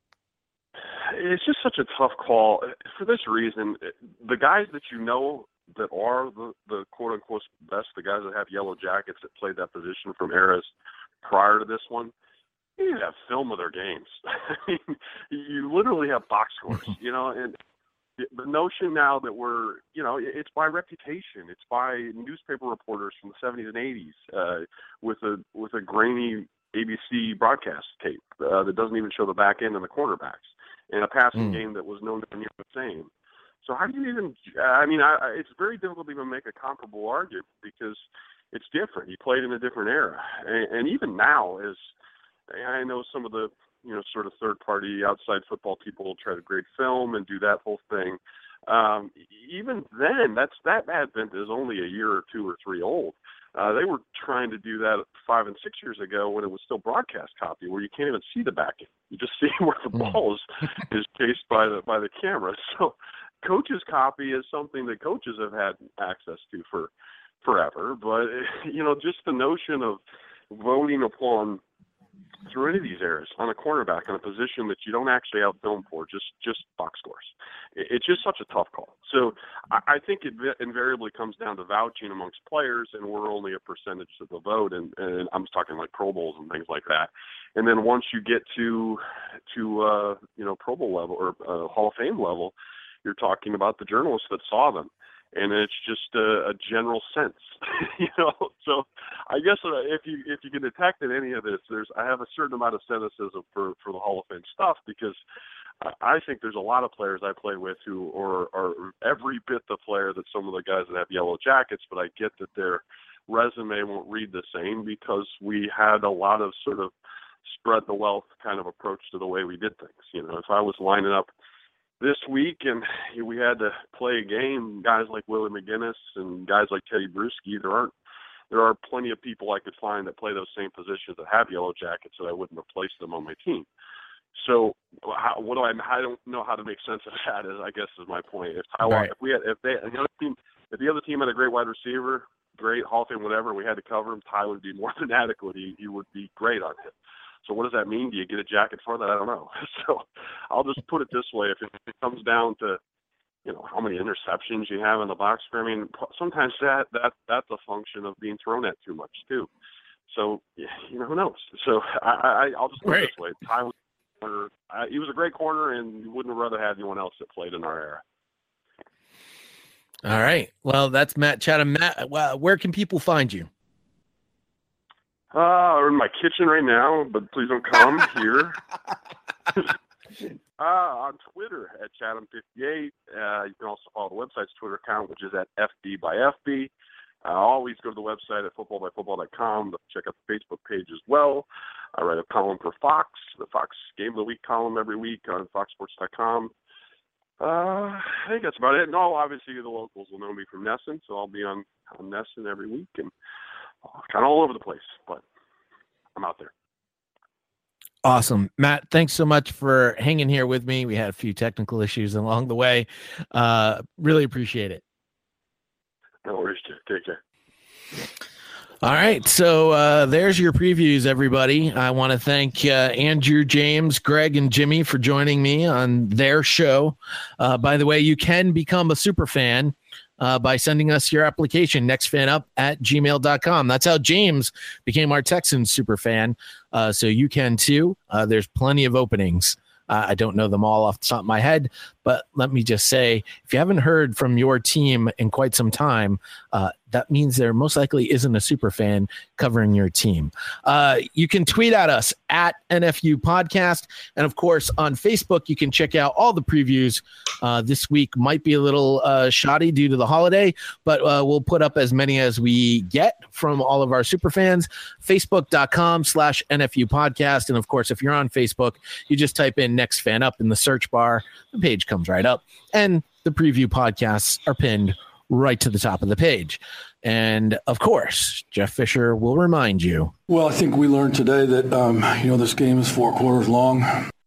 It's just such a tough call. For this reason, the guys that you know that are the, the quote-unquote best, the guys that have yellow jackets that played that position from eras prior to this one, you need to have film of their games. I mean, you literally have box scores, you know, and the notion now that we're, you know, it's by reputation. It's by newspaper reporters from the seventies and eighties uh, with a with a grainy A B C broadcast tape uh, that doesn't even show the back end and the cornerbacks, and a passing mm. game that was known to be the same. So how do you even? I mean, I, I, it's very difficult to even make a comparable argument because it's different. He played in a different era, and, and even now, as I know, some of the you know, sort of third-party outside football people try to grade film and do that whole thing. Um, even then, that's that advent is only a year or two or three old. Uh, they were trying to do that five and six years ago when it was still broadcast copy, where you can't even see the back end. You just see where the ball is, is chased by the by the camera. So, coaches' copy is something that coaches have had access to for forever. But you know, just the notion of voting upon through any of these eras on a cornerback in a position that you don't actually have film for, just just box scores. It's just such a tough call. So I, I think it invariably comes down to vouching amongst players, and we're only a percentage of the vote, and, and I'm talking like Pro Bowls and things like that. And then once you get to to uh, you know Pro Bowl level or uh, Hall of Fame level, you're talking about the journalists that saw them. And it's just a, a general sense, you know. So, I guess uh, if you if you can detect in any of this, there's I have a certain amount of cynicism for, for the Hall of Fame stuff because I think there's a lot of players I play with who are, are every bit the player that some of the guys that have yellow jackets, but I get that their resume won't read the same because we had a lot of sort of spread the wealth kind of approach to the way we did things. You know, if I was lining up this week and we had to play a game, guys like Willie McGinnis and guys like Teddy Bruschi, there aren't there are plenty of people I could find that play those same positions that have yellow jackets that I wouldn't replace them on my team. So how, what do I I don't know how to make sense of that is I guess is my point. If Tyler, right. if we had if they the other team if the other team had a great wide receiver, great Hall of Fame, whatever, and we had to cover him, Ty would be more than adequate. He, he would be great on him. So what does that mean? Do you get a jacket for that? I don't know. So I'll just put it this way. If it comes down to, you know, how many interceptions you have in the box score, I mean, sometimes that, that that's a function of being thrown at too much too. So, you know, who knows? So I, I, I'll just put it this way. Ty was, uh, he was a great corner, and you wouldn't have rather had anyone else that played in our era. All right. Well, that's Matt Chatham. Matt, where can people find you? Uh, we're in my kitchen right now, but please don't come here. uh, on Twitter at Chatham fifty-eight. Uh, you can also follow the website's Twitter account, which is at F B by F B. Uh, always go to the website at football by football dot com. Check out the Facebook page as well. I write a column for Fox, the Fox Game of the Week column every week on fox sports dot com. Uh, I think that's about it. No, obviously the locals will know me from Nesson, so I'll be on, on Nesson every week and uh, kind of all over the place, but I'm out there. Awesome. Matt, thanks so much for hanging here with me. We had a few technical issues along the way. Uh, really appreciate it. No worries, Jay. Take care. All right. So uh, there's your previews, everybody. I want to thank uh, Andrew, James, Greg, and Jimmy for joining me on their show. Uh, by the way, you can become a super fan uh, by sending us your application, nextfanup at gmail dot com. That's how James became our Texans super fan. Uh, so you can too. Uh, there's plenty of openings. Uh, I don't know them all off the top of my head, but let me just say, if you haven't heard from your team in quite some time, uh, that means there most likely isn't a super fan covering your team. Uh, you can tweet at us at N F U Podcast. And of course, on Facebook, you can check out all the previews. Uh, this week might be a little uh, shoddy due to the holiday, but uh, we'll put up as many as we get from all of our super fans. Facebook.com slash NFU Podcast. And of course, if you're on Facebook, you just type in Next Fan Up in the search bar. The page comes right up. And the preview podcasts are pinned right to the top of the page. And of course, Jeff Fisher will remind you. Well, I think we learned today that, um, you know, this game is four quarters long.